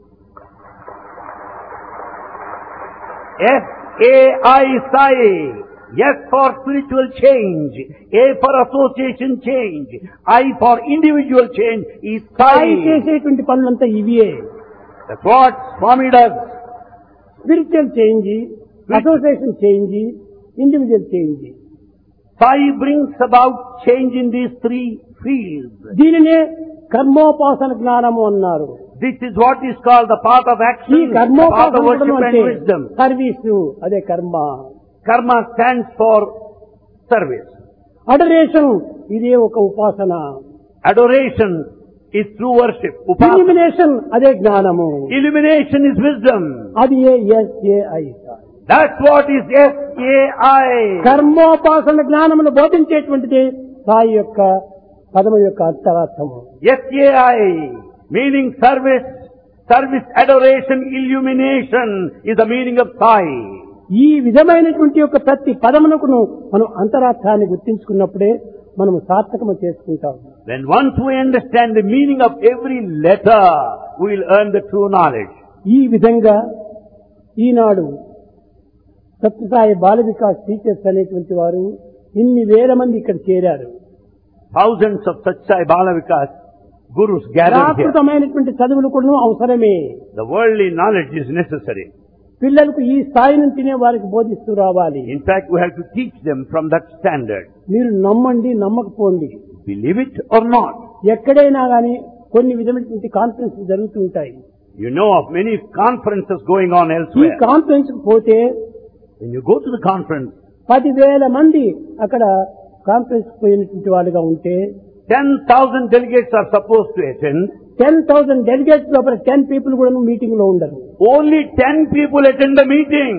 S-A-I, Sai. Yes for spiritual change. A for association change. I for individual change is Sai Sai. చేసేటువంటి పనులంతా ఇవే. That's what Swami does. Spiritual change, association change, individual change. Sai brings about change in these three fields. దీనినే కర్మోపాసన జ్ఞానము అన్నారు. This is what is called the path of ఈ action, the path of కర్మోపాసన worship and అంటే wisdom. Service, అదే కర్మ. Karma stands for service. Adoration, ఇదే ఒక ఉపాసన. Adoration is true worship. Upasana. Illumination, అదే జ్ఞానము. Illumination is wisdom. అది S A I. That's what is S-A-I. కర్మోపాసన జ్ఞానమును బోధించేటువంటిది సాయి యొక్క పదము యొక్క అంతరార్థము. S-A-I, meaning service, service, adoration, illumination is the meaning of Sai. ఈ విధమైనటువంటి యొక్క ప్రతి పదమునకును మనం అంతరార్థాన్ని గుర్తించుకున్నప్పుడే మనం సార్థకము చేసుకుంటాం. When once we understand the meaning of every letter, we will earn the true knowledge. ఈ విధంగా ఈనాడు సత్యసాయి బాల వికాస్ టీచర్స్ అనేటువంటి వారు ఇన్ని వేల మంది ఇక్కడ చేరారు. Thousands of Satsai Balavikas Gurus gathered here. ప్రాకృతమైనటువంటి చదువులు కూడా అవసరమే. The worldly knowledge is necessary. పిల్లలకు ఈ స్థాయి నుంచినే వారికి బోధిస్తూ రావాలి. In fact, we have to teach them from that standard. మీరు నమ్మండి, నమ్మకపోండి, Believe it or not. ఎక్కడైనా గానీ కొన్ని విధమైనటువంటి కాన్ఫరెన్స్ జరుగుతూ ఉంటాయి. You know of many conferences going on ఈ elsewhere. కాన్ఫరెన్స్ కు పోతే When you go to the conference, 10,000 మంది అక్కడ కాన్ఫరెన్స్ పోయినటువంటి వాళ్ళుగా ఉంటే 10,000 delegates are supposed to attend. 10,000 delegates లోపల 10 పీపుల్ కూడా మీటింగ్ లో ఉండరు. Only 10 people attend the meeting.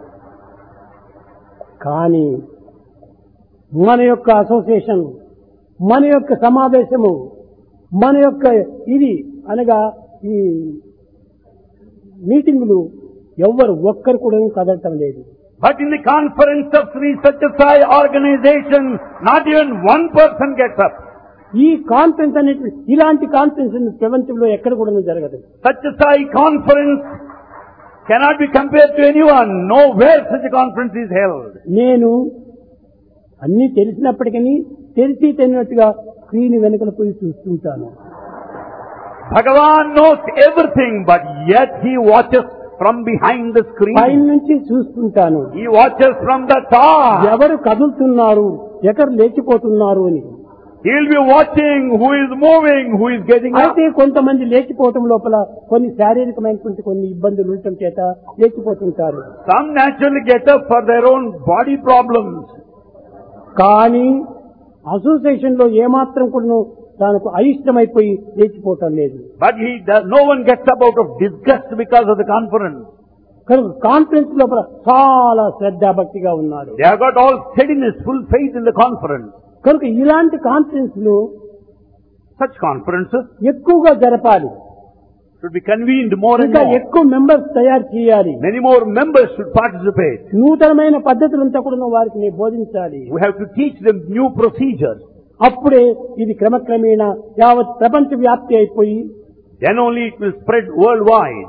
కానీ మన యొక్క అసోసియేషన్, మన యొక్క సమావేశము, మన యొక్క ఇది అనగా ఈ మీటింగులు ఎవ్వరు ఒక్కరు కూడా కదలటం లేదు. But in the conference of Sri Satyasai organization, not even one person gets up. ఈ కాన్ఫరెన్స్ అనేది ఇలాంటి కాన్ఫరెన్స్ ప్రపంచంలో ఎక్కడ కూడా జరగదు. Satyasai conference cannot be compared to anyone. Nowhere such a conference is held. నేను అన్ని తెలిసినప్పటికీ తెలిసి తెలియనట్టుగా స్క్రీన్ వెనుకల పోయి చూస్తుంటాను. Bhagavan knows everything, but yet he watches from behind the screen. పైన నుంచి చూస్తుంటాను. He watches from the top. ఎవరు కదులుతున్నారు, ఎవరు లేచిపోతున్నారు అని. He will be watching who is moving, who is getting up. అయితే కొంతమంది లేచిపోవటం లోపల కొన్ని శారీరకమైనటువంటి కొన్ని ఇబ్బందులు ఉండటం చేత లేచిపోతుంటారు. Some naturally get up for their own body problems. కానీ అసోసియేషన్ లో ఏమాత్రం కూడా తనకు అయిష్టమైపోయి లేచిపోవటం లేదు. But no one gets up out of disgust because of the conference. కనుక కాన్ఫరెన్స్ లోపల చాలా శ్రద్ధాభక్తిగా ఉన్నారు. They have got all steadiness, full faith in the conference. కనుక ఇలాంటి కాన్ఫరెన్స్ లు Such conferences ఎక్కువగా జరపాలి. should be convened more and ఇంకా more. ఎక్కువ మెంబర్స్ తయారు చేయాలి. Many more members should participate. నూతనమైన పద్ధతులంతా కూడా వారికి బోధించాలి. We have to teach them new procedures. అప్పుడే ఇది క్రమక్రమేణా యావత్ ప్రపంచ వ్యాప్తి అయిపోయి Then only it will spread worldwide.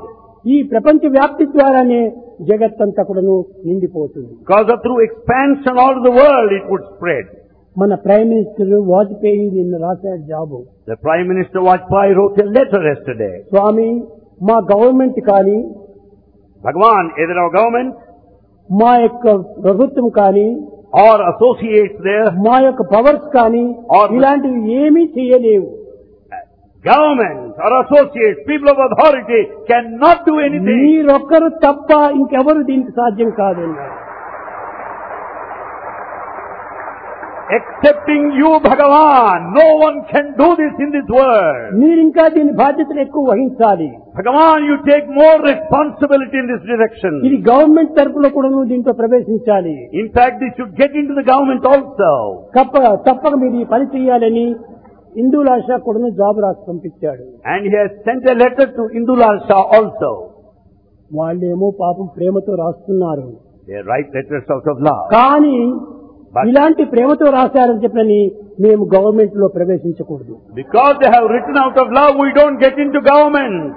ఈ ప్రపంచ వ్యాప్తి ద్వారానే జగత్తంతా కూడాను నిండిపోతుంది. Because through expansion all over the world it would spread. మన ప్రైమ్ మినిస్టర్ వాజ్పేయి నిన్న రాశాడు జాబు. The Prime Minister Vajpayee wrote a letter yesterday. Swami, మా గవర్నమెంట్ కానీ, Bhagavan, either our government మా యొక్క ప్రభుత్వం కానీ, or associates there, మా యొక్క పవర్స్ కానీ ఇలాంటివి ఏమీ చేయలేవు. government or associates, people of authority cannot do anything. మీరొక్కరు తప్ప ఇంకెవరు దీనికి సాధ్యం కాదన్నారు. Excepting you, Bhagavan, no one can do this in this world. మీరింకా దీని బాధ్యతలు ఎక్కువ వహించాలి. Bhagavan, you take more responsibility in this direction. ఇది గవర్నమెంట్ తరపులో కూడా దీంట్లో ప్రవేశించాలి. In fact, this should get into the government also. తప్పక మీరు ఈ పని చేయాలని ఇందులాల్ షా కూడా జాబ్ రాసి పంపించాడు. And he has sent a letter to Indular Shah also. వాళ్ళేమో పాపం ప్రేమతో రాస్తున్నారు. They write letters out of love. కానీ ఇలాంటి ప్రేమతో రాశారని చెప్పని మేము గవర్నమెంట్ లో ప్రవేశించకూడదు. Because they have written out of love, we don't get into government.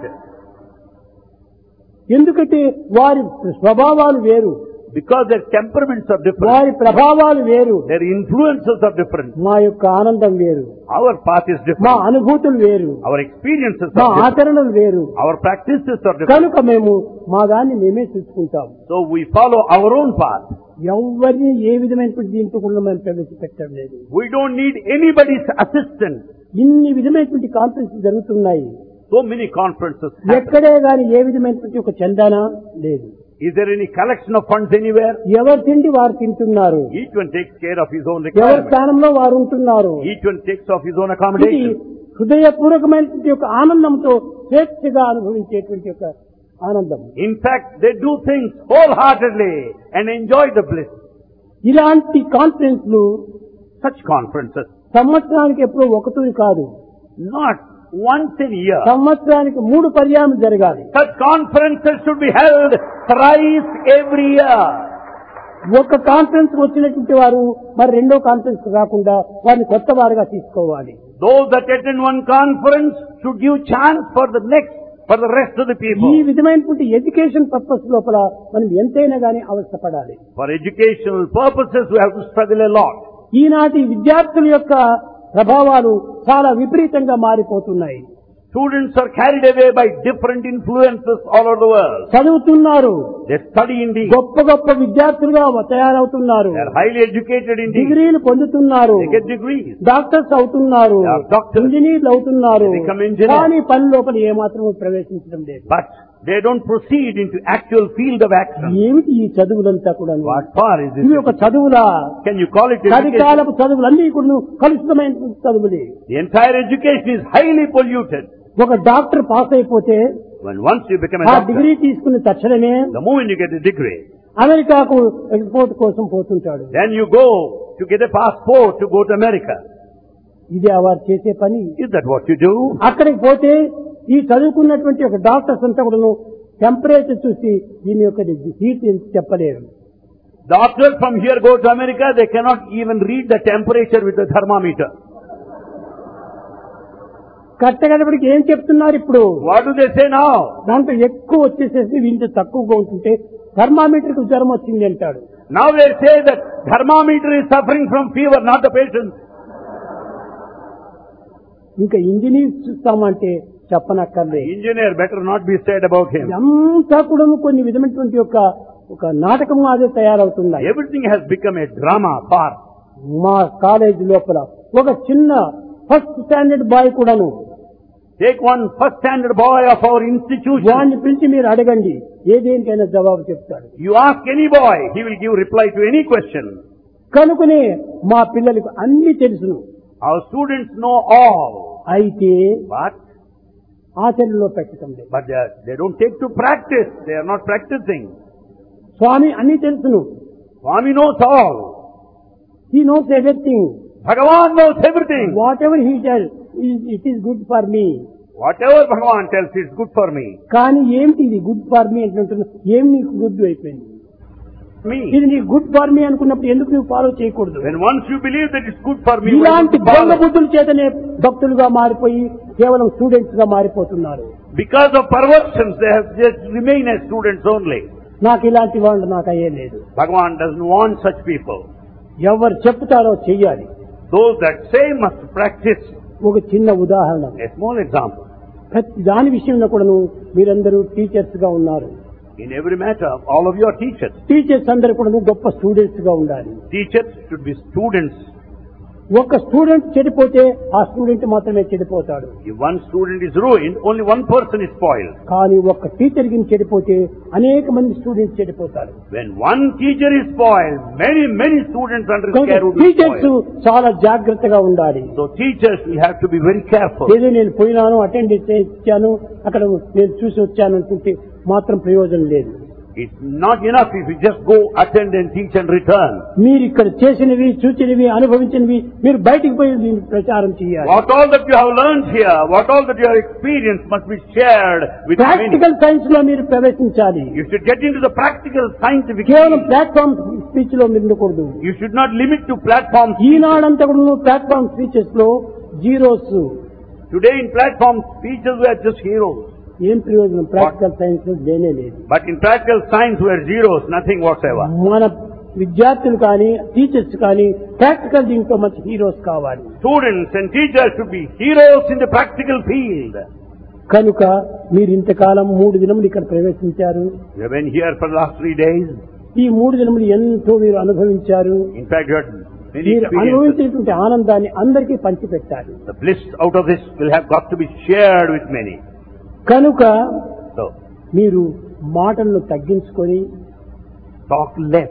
ఎందుకంటే వారి స్వభావాలు వేరు. Because their temperaments are different. వారి ప్రభావాలు వేరు. Their influences are different. మా యొక్క ఆనందం వేరు. Our path is మా different. అనుభూతులు వేరు. Our experiences మా are different. ఆచరణలు వేరు. Our practices are different. కనుక మేము మా దాన్ని మేమే చూసుకుంటాం. So we follow our own path. ఎవరిని ఏ విధమైనటువంటి దీంట్లో కూడా మేము ప్రవేశపెట్టడం లేదు. We don't need anybody's assistance. ఇన్ని విధమైనటువంటి కాన్ఫరెన్స్ జరుగుతున్నాయి. So many conferences happen. ఎక్కడే గాని ఏ విధమైనటువంటి ఒక చందానా లేదు. Is there any collection of funds anywhere? ఎవరు తిండి వారు తింటున్నారు. Each one takes care of his own ఎవరి requirements. స్థానంలో వారు ఉంటున్నారు. Each one takes off his own ఇది accommodation. హృదయపూర్వకమైనటువంటి యొక్క ఆనందంతో స్వేచ్ఛగా అనుభవించేటువంటి యొక్క ఆనందం. In fact, they do things wholeheartedly and enjoy the bliss. ఇలాంటి కాన్ఫరెన్స్లు Such conferences, సంవత్సరానికి ఎప్పుడో ఒకటూరి కాదు, not once in a year. సంవత్సరానికి 3 పర్యాయం జరగాలి. Such conferences should be held thrice every year. ఒక కాన్ఫరెన్స్ వచ్చినటువంటి వారు మరి రెండో కాన్ఫరెన్స్ రాకుండా వారిని కొత్త వారుగా తీసుకోవాలి. Those that attend one conference should give chance for the next, for the rest of the ఈ people. విధమైనటువంటి ఎడ్యుకేషన్ పర్పస్ లోపల మనం ఎంతైనా గానీ అవస్థపడాలి. For educational purposes, we have to struggle a lot. ఈనాటి విద్యార్థుల యొక్క ప్రభావాలు చాలా విపరీతంగా మారిపోతున్నాయి. Students are carried away by different influences all over the world. చదువుతున్నారు, They study indeed. గొప్ప గొప్ప విద్యార్థులుగా తయారవుతున్నారు, They are highly educated indeed. డిగ్రీలు పొందుతున్నారు, They get degrees. డాక్టర్స్ అవుతున్నారు, They are doctors. ఇంజనీర్లు అవుతున్నారు. They become engineers. కానీ పని లోపల ఏమాత్రం ప్రవేశించడం లేదు. But they don't proceed into actual field of action. ఏమిటి ఈ చదువులంతా కూడా? What for is this? ఇవి ఒక చదువులా? Can you call it education? చలికాలపు చదువులన్నీ కూడా కలుషితమైన చదువులే. The entire education is highly polluted. ఒక డాక్టర్ పాస్ అయిపోతే When once you become a ఆ doctor, డిగ్రీ తీసుకున్న తక్షణమే the moment you get a degree, అమెరికాకు ఎక్స్పోర్ట్ కోసం పోతుంటాడు. then you go to get a passport to go to America. ఇది వారు చేసే పని. Is that what you do? అక్కడికి పోతే ఈ చదువుకున్నటువంటి ఒక డాక్టర్స్ అంతా కూడా టెంపరేచర్ చూసి దీని యొక్క హీట్ చెప్పలేరు. Doctors from here go to America, they cannot even read the temperature with the thermometer. కట్టగడపడికి ఏం చెప్తున్నారు ఇప్పుడు? What do they say now? దాంట్లో ఎక్కువ వచ్చేసేసి వీంట్లో తక్కువగా ఉంటుంటే థర్మామీటర్ కు జ్వరం వచ్చింది అంటాడు. Now they say that thermometer is suffering from fever, not the patient. ఇంకా ఇంజనీర్ చూస్తామంటే చెప్పనక్కర్లే. Engineer, better not be said about him. అంతా కూడా కొన్ని విధమైనటువంటి ఒక నాటకం అదే తయారవుతున్నాయి. Everything has become a drama, farce. మా కాలేజ్ లోపల ఒక చిన్న ఫస్ట్ స్టాండర్డ్ బాయ్ కూడాను, Take one first standard boy of our institution. వాడిని పిలిచి మీరు అడగండి, ఏదేనికైనా జవాబు చెప్తాడు. You ask any boy, he will give reply to any question. కనుకనే మా పిల్లలకు అన్ని తెలుసును. Our students know all. అయితే But ఆచరణలో పెట్టడం లేదు. they don't take to practice. They are not practicing. స్వామి అన్ని తెలుసును. Swami knows all. He knows everything. Bhagavan knows everything. Whatever he tells, it is good for me. Whatever Bhagavan tells is good for me. కానీ ఏమిటి ఇది good for me అంటున్నా? ఏం నీకు good అయిపోయింది? me. ఇది నీ గుడ్ ఫర్ మీ అనుకున్నప్పుడు ఎందుకు నువ్వు ఫాలో చేయకూడదు? When once you believe that it's good for me, why ఇలాంటి don't you దొంగ follow? బుద్ధుల చేతనే భక్తులుగా మారిపోయి కేవలం స్టూడెంట్స్ గా మారిపోతున్నారు. Because of perversions, they have just remain as students only. నాకు ఇలాంటి వాళ్ళు నాకు అయ్యే లేదు. Bhagavan doesn't want such people. ఎవరు చెప్తారో చెయ్యాలి. Those that say must practice. ఒక చిన్న ఉదాహరణ, A small example. ప్రతి దాని విషయంలో కూడాను మీరందరూ టీచర్స్ గా ఉన్నారు. In every matter, all of you are teachers. Teachers అందరూ కూడా గొప్ప స్టూడెంట్స్ గా ఉండాలి. Teachers should be students. ఒక స్టూడెంట్ చెడిపోతే ఆ స్టూడెంట్ మాత్రమే చెడిపోతాడు. If one student is ruined, only one person is spoiled. కానీ ఒక టీచర్ కి చెడిపోతే అనేక మంది స్టూడెంట్స్ చెడిపోతారు. When one teacher is spoiled, many students under his care would be teachers spoiled. చాలా జాగ్రత్తగా ఉండాలి. So teachers will have to be very careful. ఏదో నేను పోయినాను, అటెండెన్స్ ఇచ్చాను, అక్కడ నేను చూసి వచ్చాను అనుకుంటే మాత్రం ప్రయోజనం లేదు. It's not enough if you just go attend and teach and return. మీరు ఇక్కడ చేసినవి, చూచినవి, అనుభవించినవి మీరు బయటికి పోయి దీన్ని ప్రచారం చేయాలి. What all that you have learned here, what all that you have experienced must be shared with many. Practical science లో మీరు ప్రవేశించాలి. You should get into the practical scientific కేవలం field. ప్లాట్ఫామ్ స్పీచ్ లో మీరు ఉండకూడదు. You should not limit to platform speeches. ఈనాడంతా కూడా platform speeches లో zeros. Today in platform speeches we are just heroes. ఏం ప్రయోజనం? ప్రాక్టికల్ సైన్స్ లో లేనే లేదు. But in practical science we are zeros, nothing whatsoever. మన విద్యార్థులు కానీ టీచర్స్ కానీ ప్రాక్టికల్ దీంట్లో మంచి హీరోస్ కావాలి. Students and teachers should be heroes in the practical field. కనుక మీరు ఇంతకాలం 3 దినములు ఇక్కడ ప్రవేశించారు. You have been here for the last 3 days. ఈ 3 దినములు ఎంతో మీరు అనుభవించారు. In fact, you had many మీరు experiences. అనుభవించేటువంటి ఆనందాన్ని అందరికీ పంచిపెట్టాలి. The bliss out of this will have got to be shared with many. కనుక So, మీరు మాటలను తగ్గించుకొని talk less,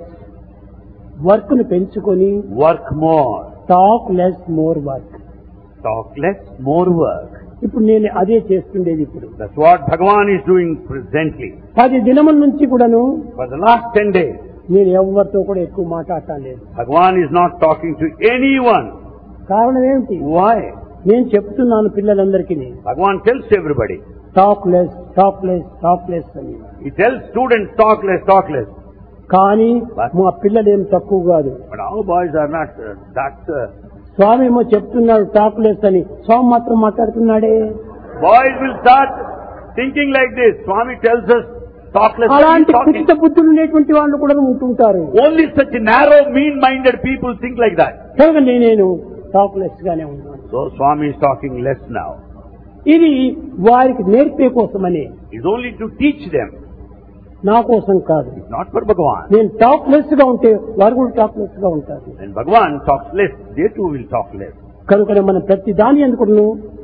వర్క్ ను పెంచుకొని work more. Talk less more work. Talk less, more work. ఇప్పుడు నేను అదే చేస్తుండేది. ఇప్పుడు That's what Bhagavan is doing presently. 10 దినముల నుంచి కూడాను For the last 10 days, నేను ఎవరితో కూడా ఎక్కువ మాట్లాడటం లేదు. Bhagavan is not talking to anyone. కారణం ఏమిటి? Why? నేను చెప్తున్నాను పిల్లలందరికీ, Bhagavan tells everybody. Talk less, talk less, talk less అని. He tells students, talk less, talk less. కానీ మా పిల్లలు ఏం తక్కువ కాదు. But our boys are not that. స్వామి ఏమో చెప్తున్నాడు టాక్ లెస్ అని, స్వామి మాత్రం మాట్లాడుతున్నాడే. Boys will start thinking like this. Swami tells us, talk less. అలాంటి Talking. కుచిత బుద్ధులు ఉండేటువంటి వాళ్ళు కూడా ఉంటుంటారు. Only such narrow, mean-minded people think like that. కనుక నేను టాక్ లెస్ గానే ఉన్నాను. So Swami is talking less now. ఇది వారికి నేర్పే కోసమని, It's only to teach them, నా కోసం కాదు. not for Bhagavan. నేను టాక్ లెస్ గా ఉంటే వారు కూడా టాక్ లెస్ గా ఉంటారు. When Bhagavan talks less, they too will talk less. కనుక మనం ప్రతి దాని ఎందుకు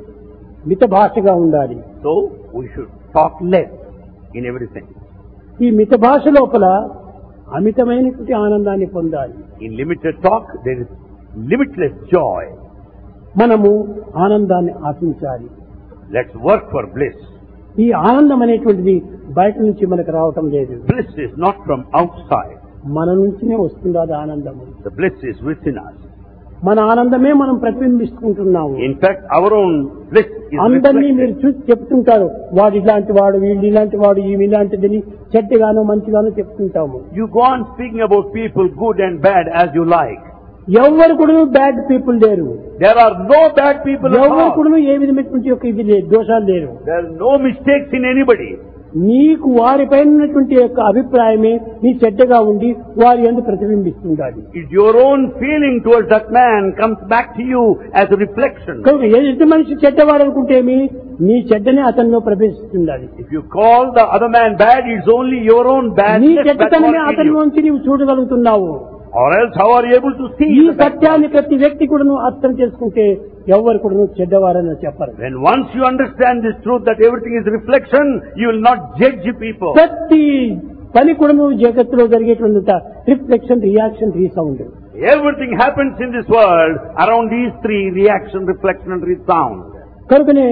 మిత భాషగా ఉండాలి. So we should talk less in everything. ఈ మిత భాష లోపల అమితమైనటువంటి ఆనందాన్ని పొందాలి. In limited talk, there is limitless joy. మనము ఆనందాన్ని ఆశించాలి. Let's work for bliss. ఈ ఆనందం అనేటువంటిది బయట నుంచి మనకు రావటం లేదు. Bliss is not from outside. మన నుంచినే వస్తుంది అది ఆనందము. The bliss is within us. మన ఆనందమే మనం ప్రతిబింబిస్తుంటున్నాము. In fact, our own bliss is అందరినీ మీరు reflected. చూసి చెప్తుంటారు, వాడు ఇలాంటి వాడు, వీళ్ళు ఇలాంటి వాడు, ఈమె ఇలాంటిదని చెడ్డగానో మంచిగానో చెప్తుంటాము. You go on speaking about people, good and bad, as you like. ఎవరు కూడా బ్యాడ్ పీపుల్ లేరు. There are no bad people at ఎవరు all. కూడా ఏ విధమైనటువంటి యొక్క ఇది లేదు, దోషాలు లేరు. There are no mistakes in anybody. నీకు వారిపైన ఉన్నటువంటి యొక్క అభిప్రాయమే నీ చెడ్డగా ఉండి వారి యందు ప్రతిబింబిస్తుండాలి. It's your own feeling towards that man comes back to you as a reflection. కనుక ఎదుటి మనిషి చెడ్డవాడు అనుకుంటేమి నీ చెడ్డనే అతనిలో ప్రవేశిస్తుండాలి. If you call the other man bad, it's only your own నీ badness that's చెడ్డతనమే what in అతని you. నుంచి నీవు చూడగలుగుతున్నావు. Or else how are you able to see ఈ the bad సత్యాన్ని quality? ప్రతి వ్యక్తి కూడా అర్థం చేసుకుంటే ఎవరు కూడా చెడ్డవారని చెప్పరు. When once you understand this truth that everything is reflection, you will not judge people. ప్రతి పని కూడా జగత్తులో జరిగేటువంటి reflection, reaction, resound. Everything happens in this world around these three: reaction, reflection and resound. కనుకనే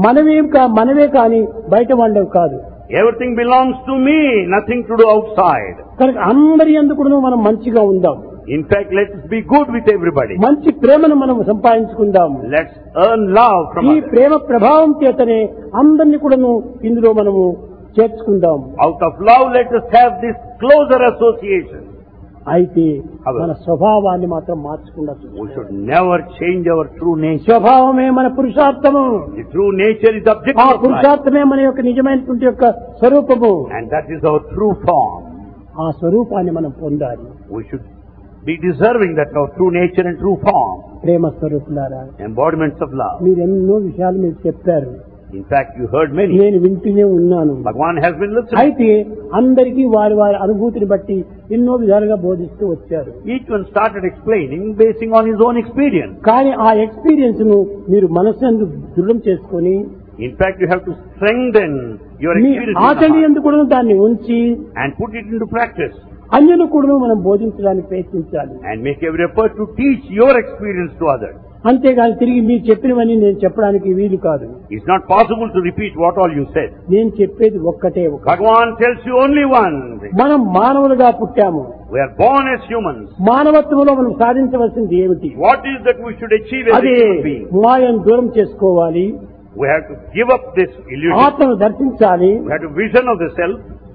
మనవే కానీ బయట వాళ్ళవి కాదు. Everything belongs to me, nothing to do outside. కనుక అందరి యందు కూడా మనం మంచిగా ఉందాం. In fact, let's be good with everybody. మంచి ప్రేమను మనం సంపాదించుకుందాం. Let's earn love from ఈ others. ప్రేమ ప్రభావం చేతనే అందరినీ కూడా ఇందులో మనము చేర్చుకుందాం. Out of love, let us have this closer association. అయితే మన స్వభావాన్ని మాత్రం మార్చకుండా We should never change our true nature. స్వభావమే మన పురుషార్థము. The true nature is the ఆ objective of life. పురుషార్థమే మన యొక్క నిజమైనటువంటి యొక్క స్వరూపము. And that is our true form. ఆ స్వరూపాన్ని మనం పొందాలి. We should be deserving that our true nature and true form. ప్రేమ స్వరూపులారా, Embodiments of love. మీరు ఎన్నో విషయాలు మీరు చెప్పారు, In fact, you heard many. నేను వింటూనే ఉన్నాను. Bhagavan has been listening. అయితే అందరికీ వారి వారి అనుభూతిని బట్టి ఎన్నో విధాలుగా బోధిస్తూ వచ్చారు. Each one started explaining basing on his own experience. కానీ ఆ ఎక్స్పీరియన్స్ ను మీరు మనస్సు దృఢం చేసుకొని In fact, you have to strengthen your me experience in the ఆచరణ heart ఎందుకు కూడా దాన్ని ఉంచి and put it into practice అన్యులు కూడా మనం బోధించడానికి ప్రయత్నించాలి. and make every effort to teach your experience to others. అంతేగాని తిరిగి మీరు చెప్పినవన్నీ నేను చెప్పడానికి వీలు కాదు. It's not possible to repeat what all you said. నేను చెప్పేది ఒక్కటే. Bhagavan tells you only one thing. మనం మానవులుగా పుట్టాము. We are born as humans. మానవత్వంలో మనం సాధించవలసింది ఏమిటి? What is that we should achieve as a అదే human being? మాయను దూరం చేసుకోవాలి, We have to give up this illusion. ఆత్మను దర్శించాలి, We have to vision of the self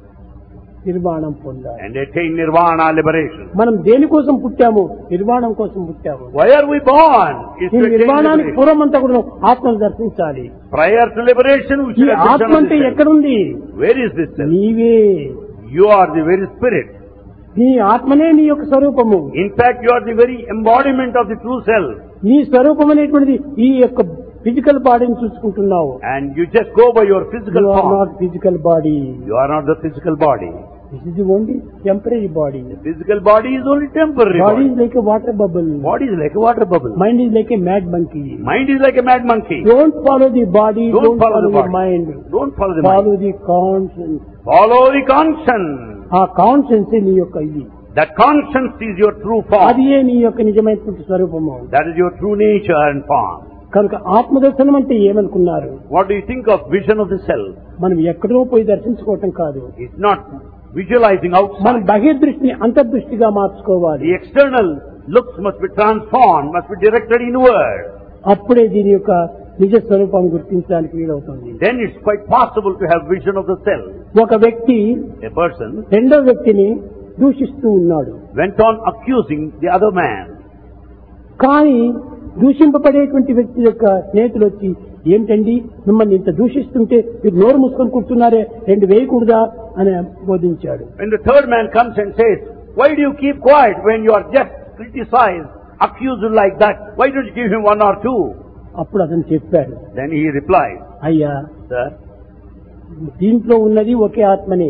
నిర్వాణం పొందాలి. and attain nirvana liberation. మనం దేనికోసం పుట్టాము? నిర్వాణం కోసం పుట్టాము. Why are we born? Is ఈ to attain నిర్వాణానికి liberation. పూర్వమంతా కూడా ఆత్మను దర్శించాలి. Prior to liberation, we ఈ should have ఆత్మ vision of అంటే the self. ఎక్కడుంది? Where is this self? నీవే. You are the very spirit. నీ ఆత్మనే నీ యొక్క స్వరూపము. In fact, you are the very embodiment of the true self. నీ స్వరూపం అనేటువంటిది ఈ యొక్క ఫిజికల్ బాడీని చూసుకుంటున్నావు. And you just go by your physical You are form. not physical body. You are not the physical body. This is only temporary body. The physical body is only temporary Body body. is like a water bubble. Body is like a water bubble. Mind is like a mad monkey. Mind is like a mad monkey. Don't follow the body. Don't follow the the body. mind. Don't follow the Follow mind. the conscience. Follow the conscience. ఆ conscience నీ యొక్క ఇది. That conscience is your true form. అది నీ యొక్క నిజమైనటువంటి స్వరూపము. That is your true nature and form. కనుక ఆత్మదర్శనం అంటే ఏమనుకున్నారు? What do you think of vision of the self? మనం ఎక్కడో పోయి దర్శించుకోవటం కాదు. It's not visualizing మన outside. బహిర్దృష్టిని అంతర్దృష్టిగా మార్చుకోవాలి. The external looks must be transformed, must be directed inward. అప్పుడే దీని యొక్క నిజ స్వరూపం గుర్తించడానికి వీలవుతుంది. Then it's quite possible to have vision of the self. ఒక వ్యక్తి A person రెండో వ్యక్తిని దూషిస్తూ ఉన్నాడు. went on accusing the other man. కానీ దూషింపబడేటువంటి వ్యక్తి యొక్క స్నేహితులు వచ్చి, ఏమిటండి మిమ్మల్ని ఇంత దూషిస్తుంటే మీరు నోరు మూసుకొని కూర్చున్నారే, 2 వేయకూడదా అని బోధించాడు. When the third man comes and says, why do you keep quiet when you are just criticized, accused like that? Why don't you give him 1 or 2? అప్పుడు అతను చెప్పాడు, Then he replied, అయ్యా Sir, దీంట్లో ఉన్నది ఒకే ఆత్మనే.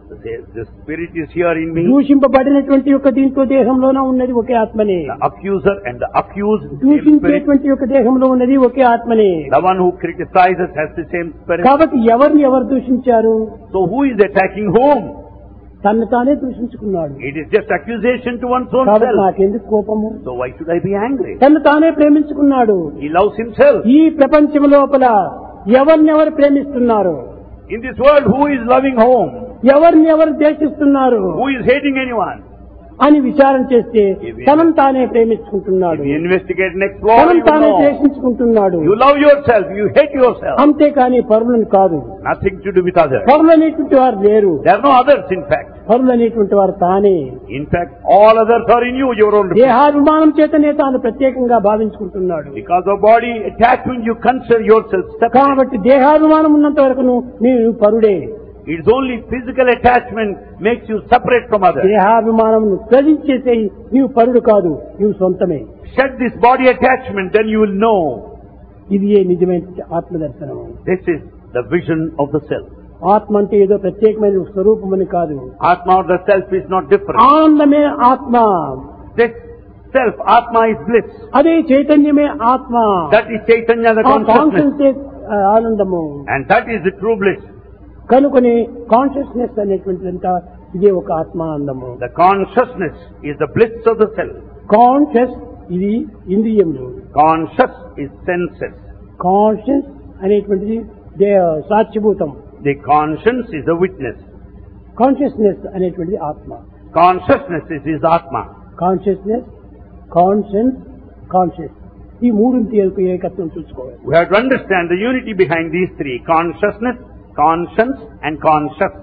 the spirit is here in me. దూషింపబడినటువంటి యొక్క దీంట్లో దేహంలోనే ఉన్నది ఒకే ఆత్మనే. The accuser and the accused, same spirit. దూషించేటువంటి యొక్క దేహంలో ఉన్నది ఒకే ఆత్మనే. The one who criticizes has the same spirit. కాబట్టి ఎవరిని ఎవరు దూషించారు? So who is attacking whom? తను తానే దూషించుకున్నాడు. It is just accusation to one's own కాబట్టి self. నాకెందుకు కోపము? So why should I be angry? తను తానే ప్రేమించుకున్నాడు. He loves himself. ఈ ప్రపంచం లోపల ఎవరినెవరు ప్రేమిస్తున్నారు? In this world, who is loving whom? ఎవరిని ఎవరు ద్వేషిస్తున్నారు Who is hating anyone? అని విచారం చేస్తే తనను తానే ప్రేమించుకుంటున్నాడు. If you investigate and explore, తనను you తానే know. ద్వేషించుకుంటున్నాడు. You love yourself, you hate yourself. అంతేకాని పరులను కాదు. Nothing to do with others. పరులు అనేటువంటి వారు లేరు. There are no others, in fact. పరులు అనేటువంటి వారు తానే. In fact, all others are in you, your own. దేహాభిమానం చేతనే తాను ప్రత్యేకంగా భావించుకుంటున్నాడు. Because of body attachment, you consider yourself separate. కాబట్టి దేహాభిమానం ఉన్నంత వరకు నీవు పరుడే. It's only physical attachment makes you separate from others. దేహాభిమానం త్యజించేసేయి, నీవు పరుడు కాదు, నీవు సొంతమే. Shed this body attachment, then you will know. ఇది ఏ నిజమైన ఆత్మదర్శనం. This is the vision of the self. ఆత్మ అంటే ఏదో ప్రత్యేకమైన స్వరూపమని కాదు. Atma or the self is not different. ఆనందమే ఆత్మ. This self, Atma is bliss. అదే చైతన్యమే ఆత్మ. That is Chaitanya, the ఆ consciousness. కాన్షియస్నెస్ ఆనందము. And that is the true bliss. కనుకొని కాన్షియస్నెస్ అనేటువంటిదంతా ఇదే ఒక ఆత్మానందము. The consciousness is the bliss of the self. Conscious ఇది ఇంద్రియములు. Conscious is senses. కాన్షియస్ అనేటువంటిది సాక్షిభూతం. The conscience is the witness. Consciousness అనేటువంటిది ఆత్మ. Consciousness is Atma. Consciousness, conscience, conscious ఈ మూడింటి ఏకత్వం చూసుకోవాలి. We have to understand the unity behind these three: consciousness, conscience, and conscious.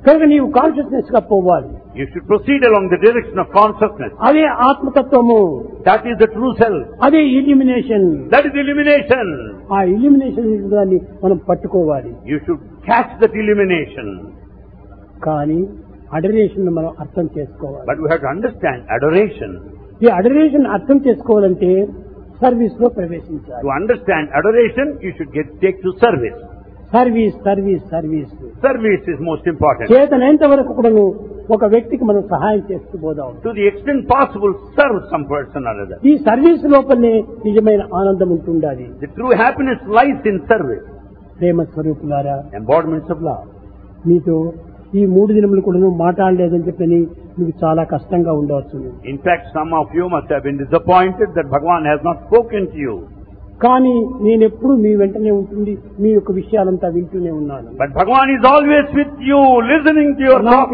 కనుక నీవు కాన్షియస్నెస్ గా పోవాలి. You should proceed along the direction of consciousness. అదే ఆత్మతత్వము. That is the true self. అదే ఇల్యూమినేషన్. That is illumination. ఆ illumination దాన్ని మనం పట్టుకోవాలి. You should catch that illumination. కానీ అడరేషన్ మనం అర్థం చేసుకోవాలి. But we have to understand adoration. ఈ అడరేషన్ అర్థం చేసుకోవాలంటే సర్వీస్ లో ప్రవేశించాలి. To understand adoration, you should take to service. Service service service. Service is most important. చేతనైనంత వరకు కూడా ఒక వ్యక్తికి మనం సహాయం చేస్తూ పోదాం. To the extent possible, serve some person or other. ఈ సర్వీస్ లోపలనే నిజమైన ఆనందం ఉంటుండాలి. The true happiness lies in service. ప్రేమ స్వరూపులారా, Embodiments of love. మీతో ఈ 3 దినములు కూడా మాట్లాడలేదని చెప్పని మీకు చాలా కష్టంగా ఉండవచ్చు. In fact, some of you must have been disappointed that Bhagavan has not spoken to you. కానీ నేనెప్పుడు మీ వెంటనే ఉంటుంది, మీ యొక్క విషయాలంతా వింటూనే ఉన్నాను. But Bhagavan is always with you, listening to your talk.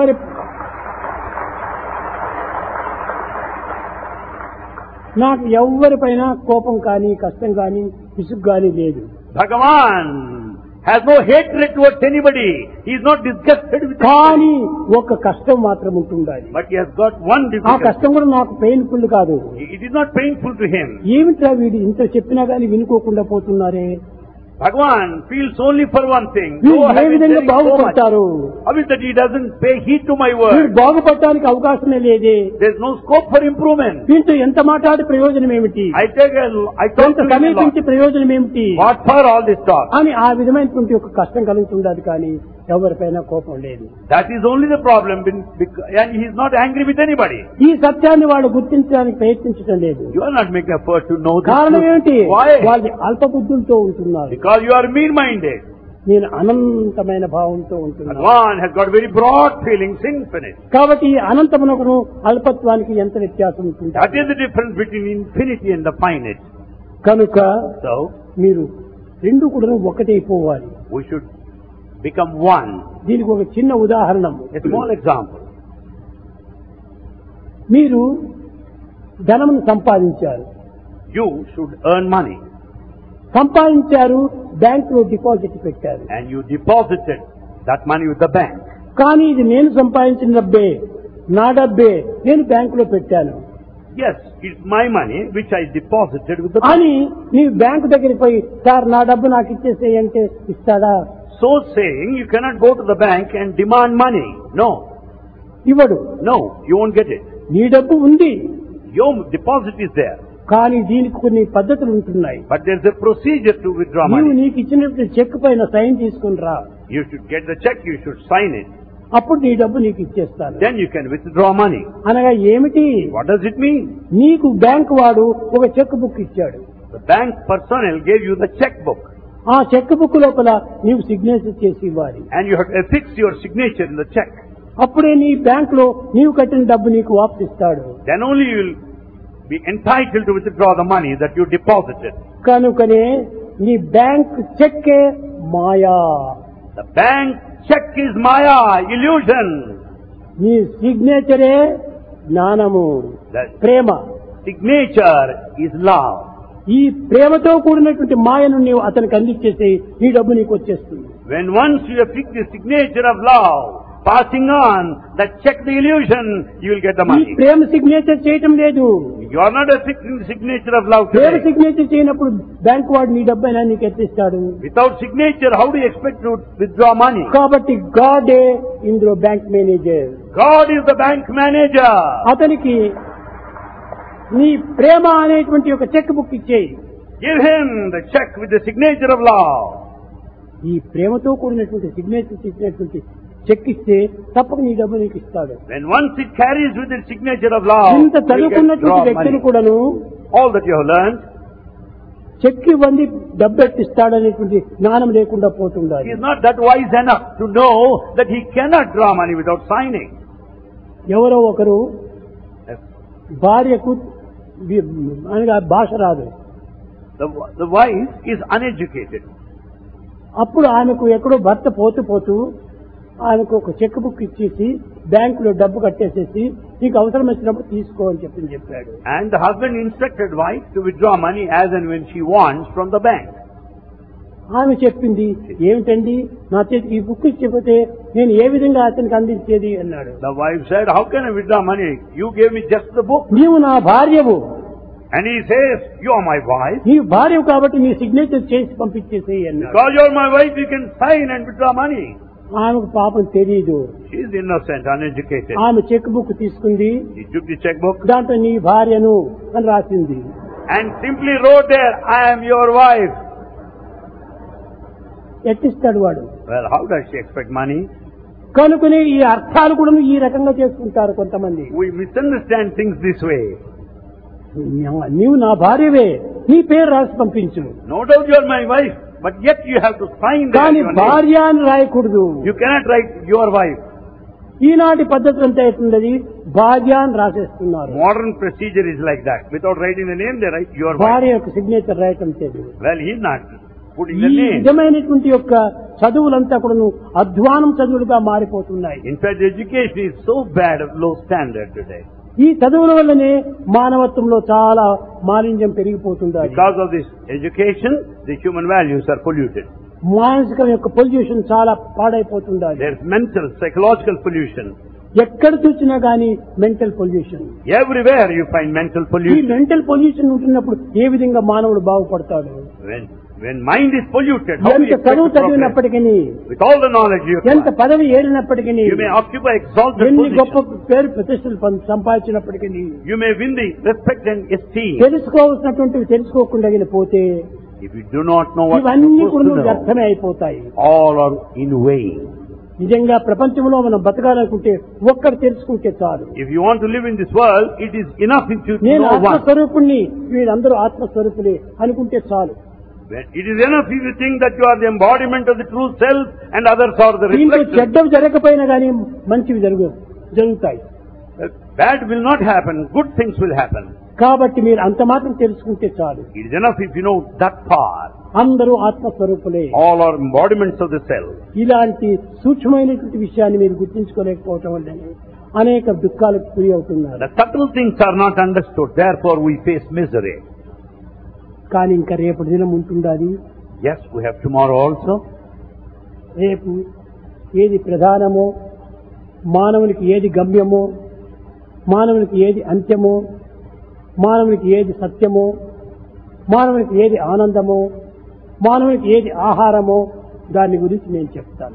నాకు ఎవ్వరిపైన కోపం కానీ కష్టం కానీ విసుగు కానీ లేదు. Bhagavan has no hatred towards anybody. He is not disgusted with కానీ ఒక కష్టం మాత్రం ఉంటుండాలి. But he has got one ఆ difficulty. కష్టం కూడా నాకు పెయిన్ఫుల్ కాదు. It is not painful to him. ఏమిట్రా వీడు ఇంత చెప్పినా కానీ వినుకోకుండా పోతున్నారే. Bhagavan feels only for one thing. వీడు ఏ విధంగా బాగుపడతారు? How is that he doesn't pay heed to my వీడు word? బాగుపడటానికి అవకాశమే లేదే. There is no scope for improvement. వీటితో ఎంత మాట్లాడి ప్రయోజనం ఏమిటి? I talk ఎంత to him a lot. సమీపించి ప్రయోజనం ఏమిటి What for all this talk? అని ఆ విధమైనటువంటి ఒక కష్టం కలుగుతుండదు. కానీ ఎవరిపైన కోపం లేదు. That is only the problem, and he is not angry with anybody. ఈ సత్యాన్ని వాడు గుర్తించడానికి ప్రయత్నించడం లేదు. You are not making effort to know this కారణం truth. ఏమిటి? Why? వాళ్ళు అల్పబుద్ధులతో ఉంటున్నారు. Because you are mean-minded. నేను అనంతమైన భావంతో ఉంటున్నాను. Bhagavan has got very broad feelings, infinite. కాబట్టి ఈ అనంతమునకును అల్పత్వానికి ఎంత వ్యత్యాసం ఉంటుంది? That is the difference between infinity and the finite. కనుక So, మీరు రెండు కూడా ఒకటైపోవాలి. we should become one. దీనికి ఒక చిన్న ఉదాహరణ. A small example. మీరు ధనమును సంపాదించారు. You should earn money. సంపాదించారు, బ్యాంక్ లో డిపాజిట్ పెట్టారు. And you deposited that money with the bank. కానీ ఇది నేను సంపాదించిన డబ్బే, నా డబ్బే, నేను బ్యాంకులో పెట్టాను Yes, it's my money which I deposited with the bank. అని నీవు బ్యాంకు దగ్గరికి పోయి, సార్ నా డబ్బు నాకు ఇచ్చేసేయంటే ఇస్తాడా? So saying, you cannot go to the bank and demand money. No. ఇవ్వడు. No, you won't get it. నీ డబ్బు ఉంది, Your deposit is there. కానీ దీనికి కొన్ని పద్ధతులు ఉంటున్నాయి. But there's a procedure to withdraw నీవు money. నీకు ఇచ్చినటువంటి చెక్ పైన సైన్ తీసుకుని రా, You should get the check, you should sign it. అప్పుడు నీ డబ్బు నీకు ఇచ్చేస్తాను. Then you can withdraw money. అనగా ఏమిటి? What does it mean? నీకు బ్యాంక్ వాడు ఒక చెక్ బుక్ ఇచ్చాడు. The bank personnel gave you the checkbook. ఆ చెక్ బుక్ లోపల నీవు సిగ్నేచర్ చేసి ఇవ్వాలి. And you have to affix your signature in the check. అప్పుడే నీ బ్యాంక్ లో నీవు కట్టిన డబ్బు నీకు వాపసు ఇస్తాడు. Then only you will be entitled to withdraw the money that you deposited. కనుకనే నీ బ్యాంక్ చెక్కే మాయా. The bank check is Maya, illusion. నీ సిగ్నేచరే జ్ఞానము, The Prema. signature is love. ఈ ప్రేమతో కూడినటువంటి మాయను నీవు అతనికి అందించేసి నీ డబ్బు నీకు వచ్చేస్తుంది. When once you affix the signature of love, passing on, that check the illusion, you will get the ఈ money. ప్రేమ సిగ్నేచర్ చేయటం లేదు. You are not affixing the signature of love ప్రేమ today. సిగ్నేచర్ చేయనప్పుడు బ్యాంక్ వాడు నీ డబ్బు అయినా నీకు ఎత్తిస్తాడు. Without signature, how do you expect to withdraw money? కాబట్టి గాడే ఇందులో bank manager. God is the bank manager. అతనికి నీ ప్రేమ అనేటువంటి ఒక చెక్ బుక్ ఇచ్చేయి. Give him the check with the signature of love. ఈ ప్రేమతో కూడినటువంటి సిగ్నేచర్ చేసినటువంటి చెక్ ఇస్తే తప్పక నీ డబ్బు నీకు ఇస్తాడు. When once it carries with its signature of love, ఇంత you will get చదువుకున్నటువంటి draw వ్యక్తులు money. కూడాను All that you have learned, cheque ఇవ్వండి డబ్బు ఎట్టిస్తాడనేటువంటి జ్ఞానం లేకుండా పోతుండాలి. he is not that wise enough to know that he cannot draw money without signing. ఎవరో ఒకరు భార్యకు అనగా భాష రాదు. The wife is uneducated. అప్పుడు ఆమెకు ఎక్కడో భర్త పోతూ పోతూ ఆమెకు ఒక చెక్ బుక్ ఇచ్చేసి బ్యాంకులో డబ్బు కట్టేసేసి నీకు అవసరం వచ్చినప్పుడు తీసుకో అని చెప్పాడు. And the husband instructed wife to withdraw money as and when she wants from the bank. ఆమె చెప్పింది, ఏమిటండి నా చేతికి ఈ బుక్ ఇచ్చిపోతే నేను ఏ విధంగా అతనికి అందించేది అన్నాడు. The wife said, how can I withdraw money? You gave me just the book. నీవు నా భార్యవు, And he says, you are my wife. నీ భార్యవు కాబట్టి నీ సిగ్నేచర్ చేసి పంపించేసేయి అన్నాడు. Because you are my wife, you can sign and withdraw money. ఆమెకు పాపం తెలియదు, She is innocent, uneducated. ఆమె చెక్ బుక్ తీసుకుంది, He took the checkbook దాంట్లో నీ భార్యను అని రాసింది. and simply wrote there, I am your wife. ఎట్టిస్తాడు వాడు? Well, how does she expect money? కనుకనే ఈ అర్థాలు కూడా ఈ రకంగా చేసుకుంటారు కొంతమంది. We misunderstand things this way. నీవు నా భార్యవే, నీ పేరు రాసి పంపించు, No doubt you are my wife, but yet you have to sign there కానీ your name. భార్య అని రాయకూడదు. You cannot write your wife. ఈనాటి పద్ధతి అంతా అవుతున్నది, భార్య అని రాసేస్తున్నారు. Modern procedure is like that. Without writing the name, they write your wife. భార్య యొక్క సిగ్నేచర్ రాయటం తెలియదు. Well, he is not putting ఈ the name. విధమైనటువంటి యొక్క చదువులంతా కూడా అధ్వానం చదువులుగా మారిపోతున్నాయి. In fact, education is so bad of low standard today. ఈ చదువుల వల్లనే మానవత్వంలో చాలా మాలిన్యం పెరిగిపోతుంది. Because of this education, the human values are polluted. మానసిక యొక్క పొల్యూషన్ చాలా పాడైపోతుంది. There's mental, psychological pollution. ఎక్కడ చూసినా గానీ mental pollution. Everywhere you find mental ఈ pollution. మెంటల్ పొల్యూషన్ ఉంటున్నప్పుడు ఏ విధంగా మానవుడు బాగుపడతాడు? When mind is polluted, how do ఎంత you expect చదువు to progress? చదివినప్పటికీ, With all the knowledge you ఎంత acquire, పదవి ఏలినప్పటికీ, you may occupy exalted ఎన్ని గొప్ప position. పేరు ప్రతిష్టలు సంపాదించినప్పటికీ, You may win the respect and esteem. తెలుసుకోవాల్సినటువంటివి తెలుసుకోకుండా పోతే If you do not know what ఇవన్నీ you're కూడా supposed to know, వ్యర్థమే అయిపోతాయి. all are in vain. నిజంగా ప్రపంచంలో మనం బతకాలనుకుంటే ఒక్కరు తెలుసుకుంటే చాలు. If you want to live in this world, it is enough if you నేను know one. ఆత్మస్వరూపుణ్ణి, వీళ్ళందరూ ఆత్మస్వరూపులే అనుకుంటే చాలు. It is enough if you think that you are the embodiment of the true self and others are the దీంట్లో reflection. చెడ్డవి జరగకపోయినా కానీ మంచివి జరుగుతాయి. Bad will not happen, good things will happen. కాబట్టి మీరు అంత మాత్రం తెలుసుకుంటే చాలు. It is enough if you know that part. అందరూ ఆత్మస్వరూపులే. All are embodiments of the self. ఇలాంటి సూక్ష్మమైనటువంటి విషయాన్ని మీరు గుర్తించుకోలేకపోవటం వల్లనే అనేక దుఃఖాలకు గురి అవుతున్నారు. The subtle things are not understood, therefore we face misery. కానీ ఇంకా రేపటి దినం ఉంటుండాలి. Yes, we have tomorrow also. రేపు ఏది ప్రధానమో, మానవునికి ఏది గమ్యమో, మానవునికి ఏది అంత్యమో, మానవునికి ఏది సత్యమో, మానవునికి ఏది ఆనందమో, మానవునికి ఏది ఆహారమో, దాని గురించి నేను చెప్తాను.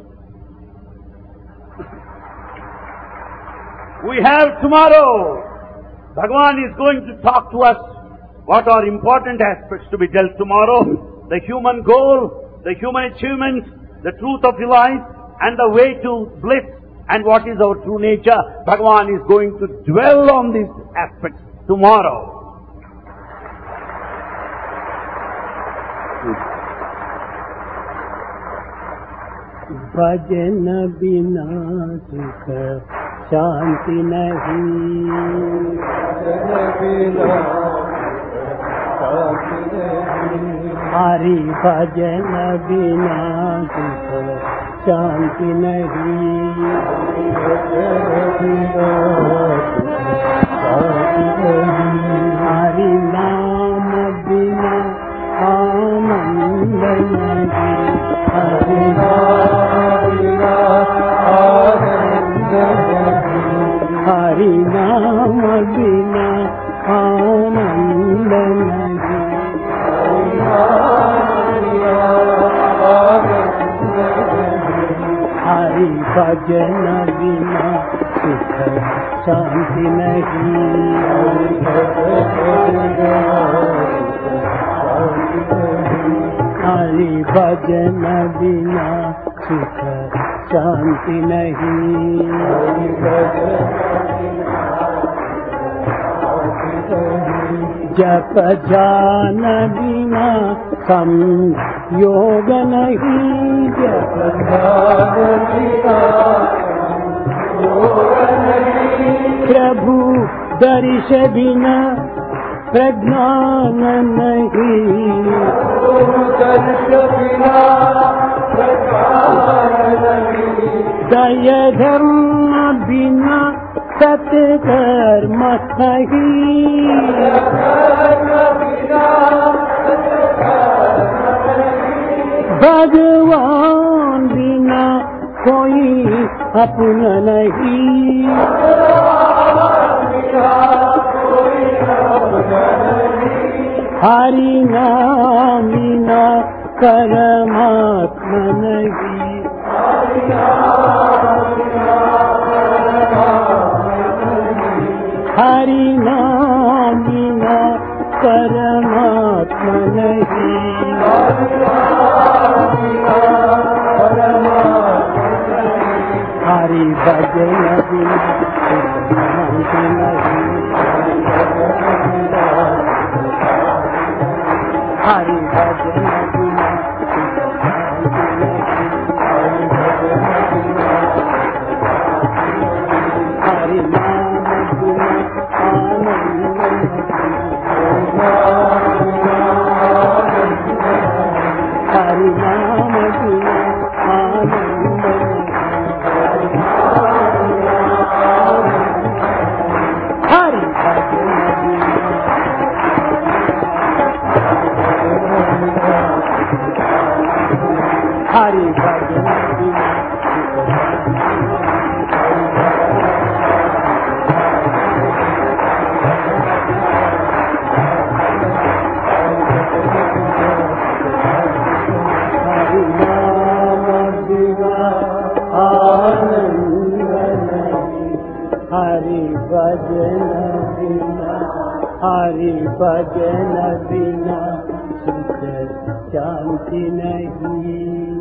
We have tomorrow. Bhagavan is going to talk to us what are important aspects to be dealt tomorrow. The human goal, the human achievements, the truth of the life, and the way to bliss, and what is our true nature. Bhagavan is going to dwell on these aspects tomorrow. भजन बिना सुख शांति नहीं, हरि भजन बिना सुख शांति नहीं, हरि नाम बिना आनंद नहीं, हरि हरि नाम बिना आनंद नहीं, हरि भजन बिना सुख शांति नहीं, हरि भजन बिना सुख शांति नहीं, जप जान बिना संयोग नहीं, जप जान बिना प्रभु दर्श बिना प्रज्ञान नहीं, दय धर्म बिना सत्कर्म नहीं, भगवान बिना कोई अपना नहीं, हरि नाम बिना परमात्मा नहीं, हरि नाम बिना परमात्मा नहीं, हरि भजन बिना शांति नहीं, हरि भजन बिना हरि नाम बिना आनंद हरि नाम बिना आनंद हरि भजन हरि भजन बिना हरि नाम बिना आनंद नहीं, हरि भजन बिना, हरि भजन बिना सुख शांति नहीं।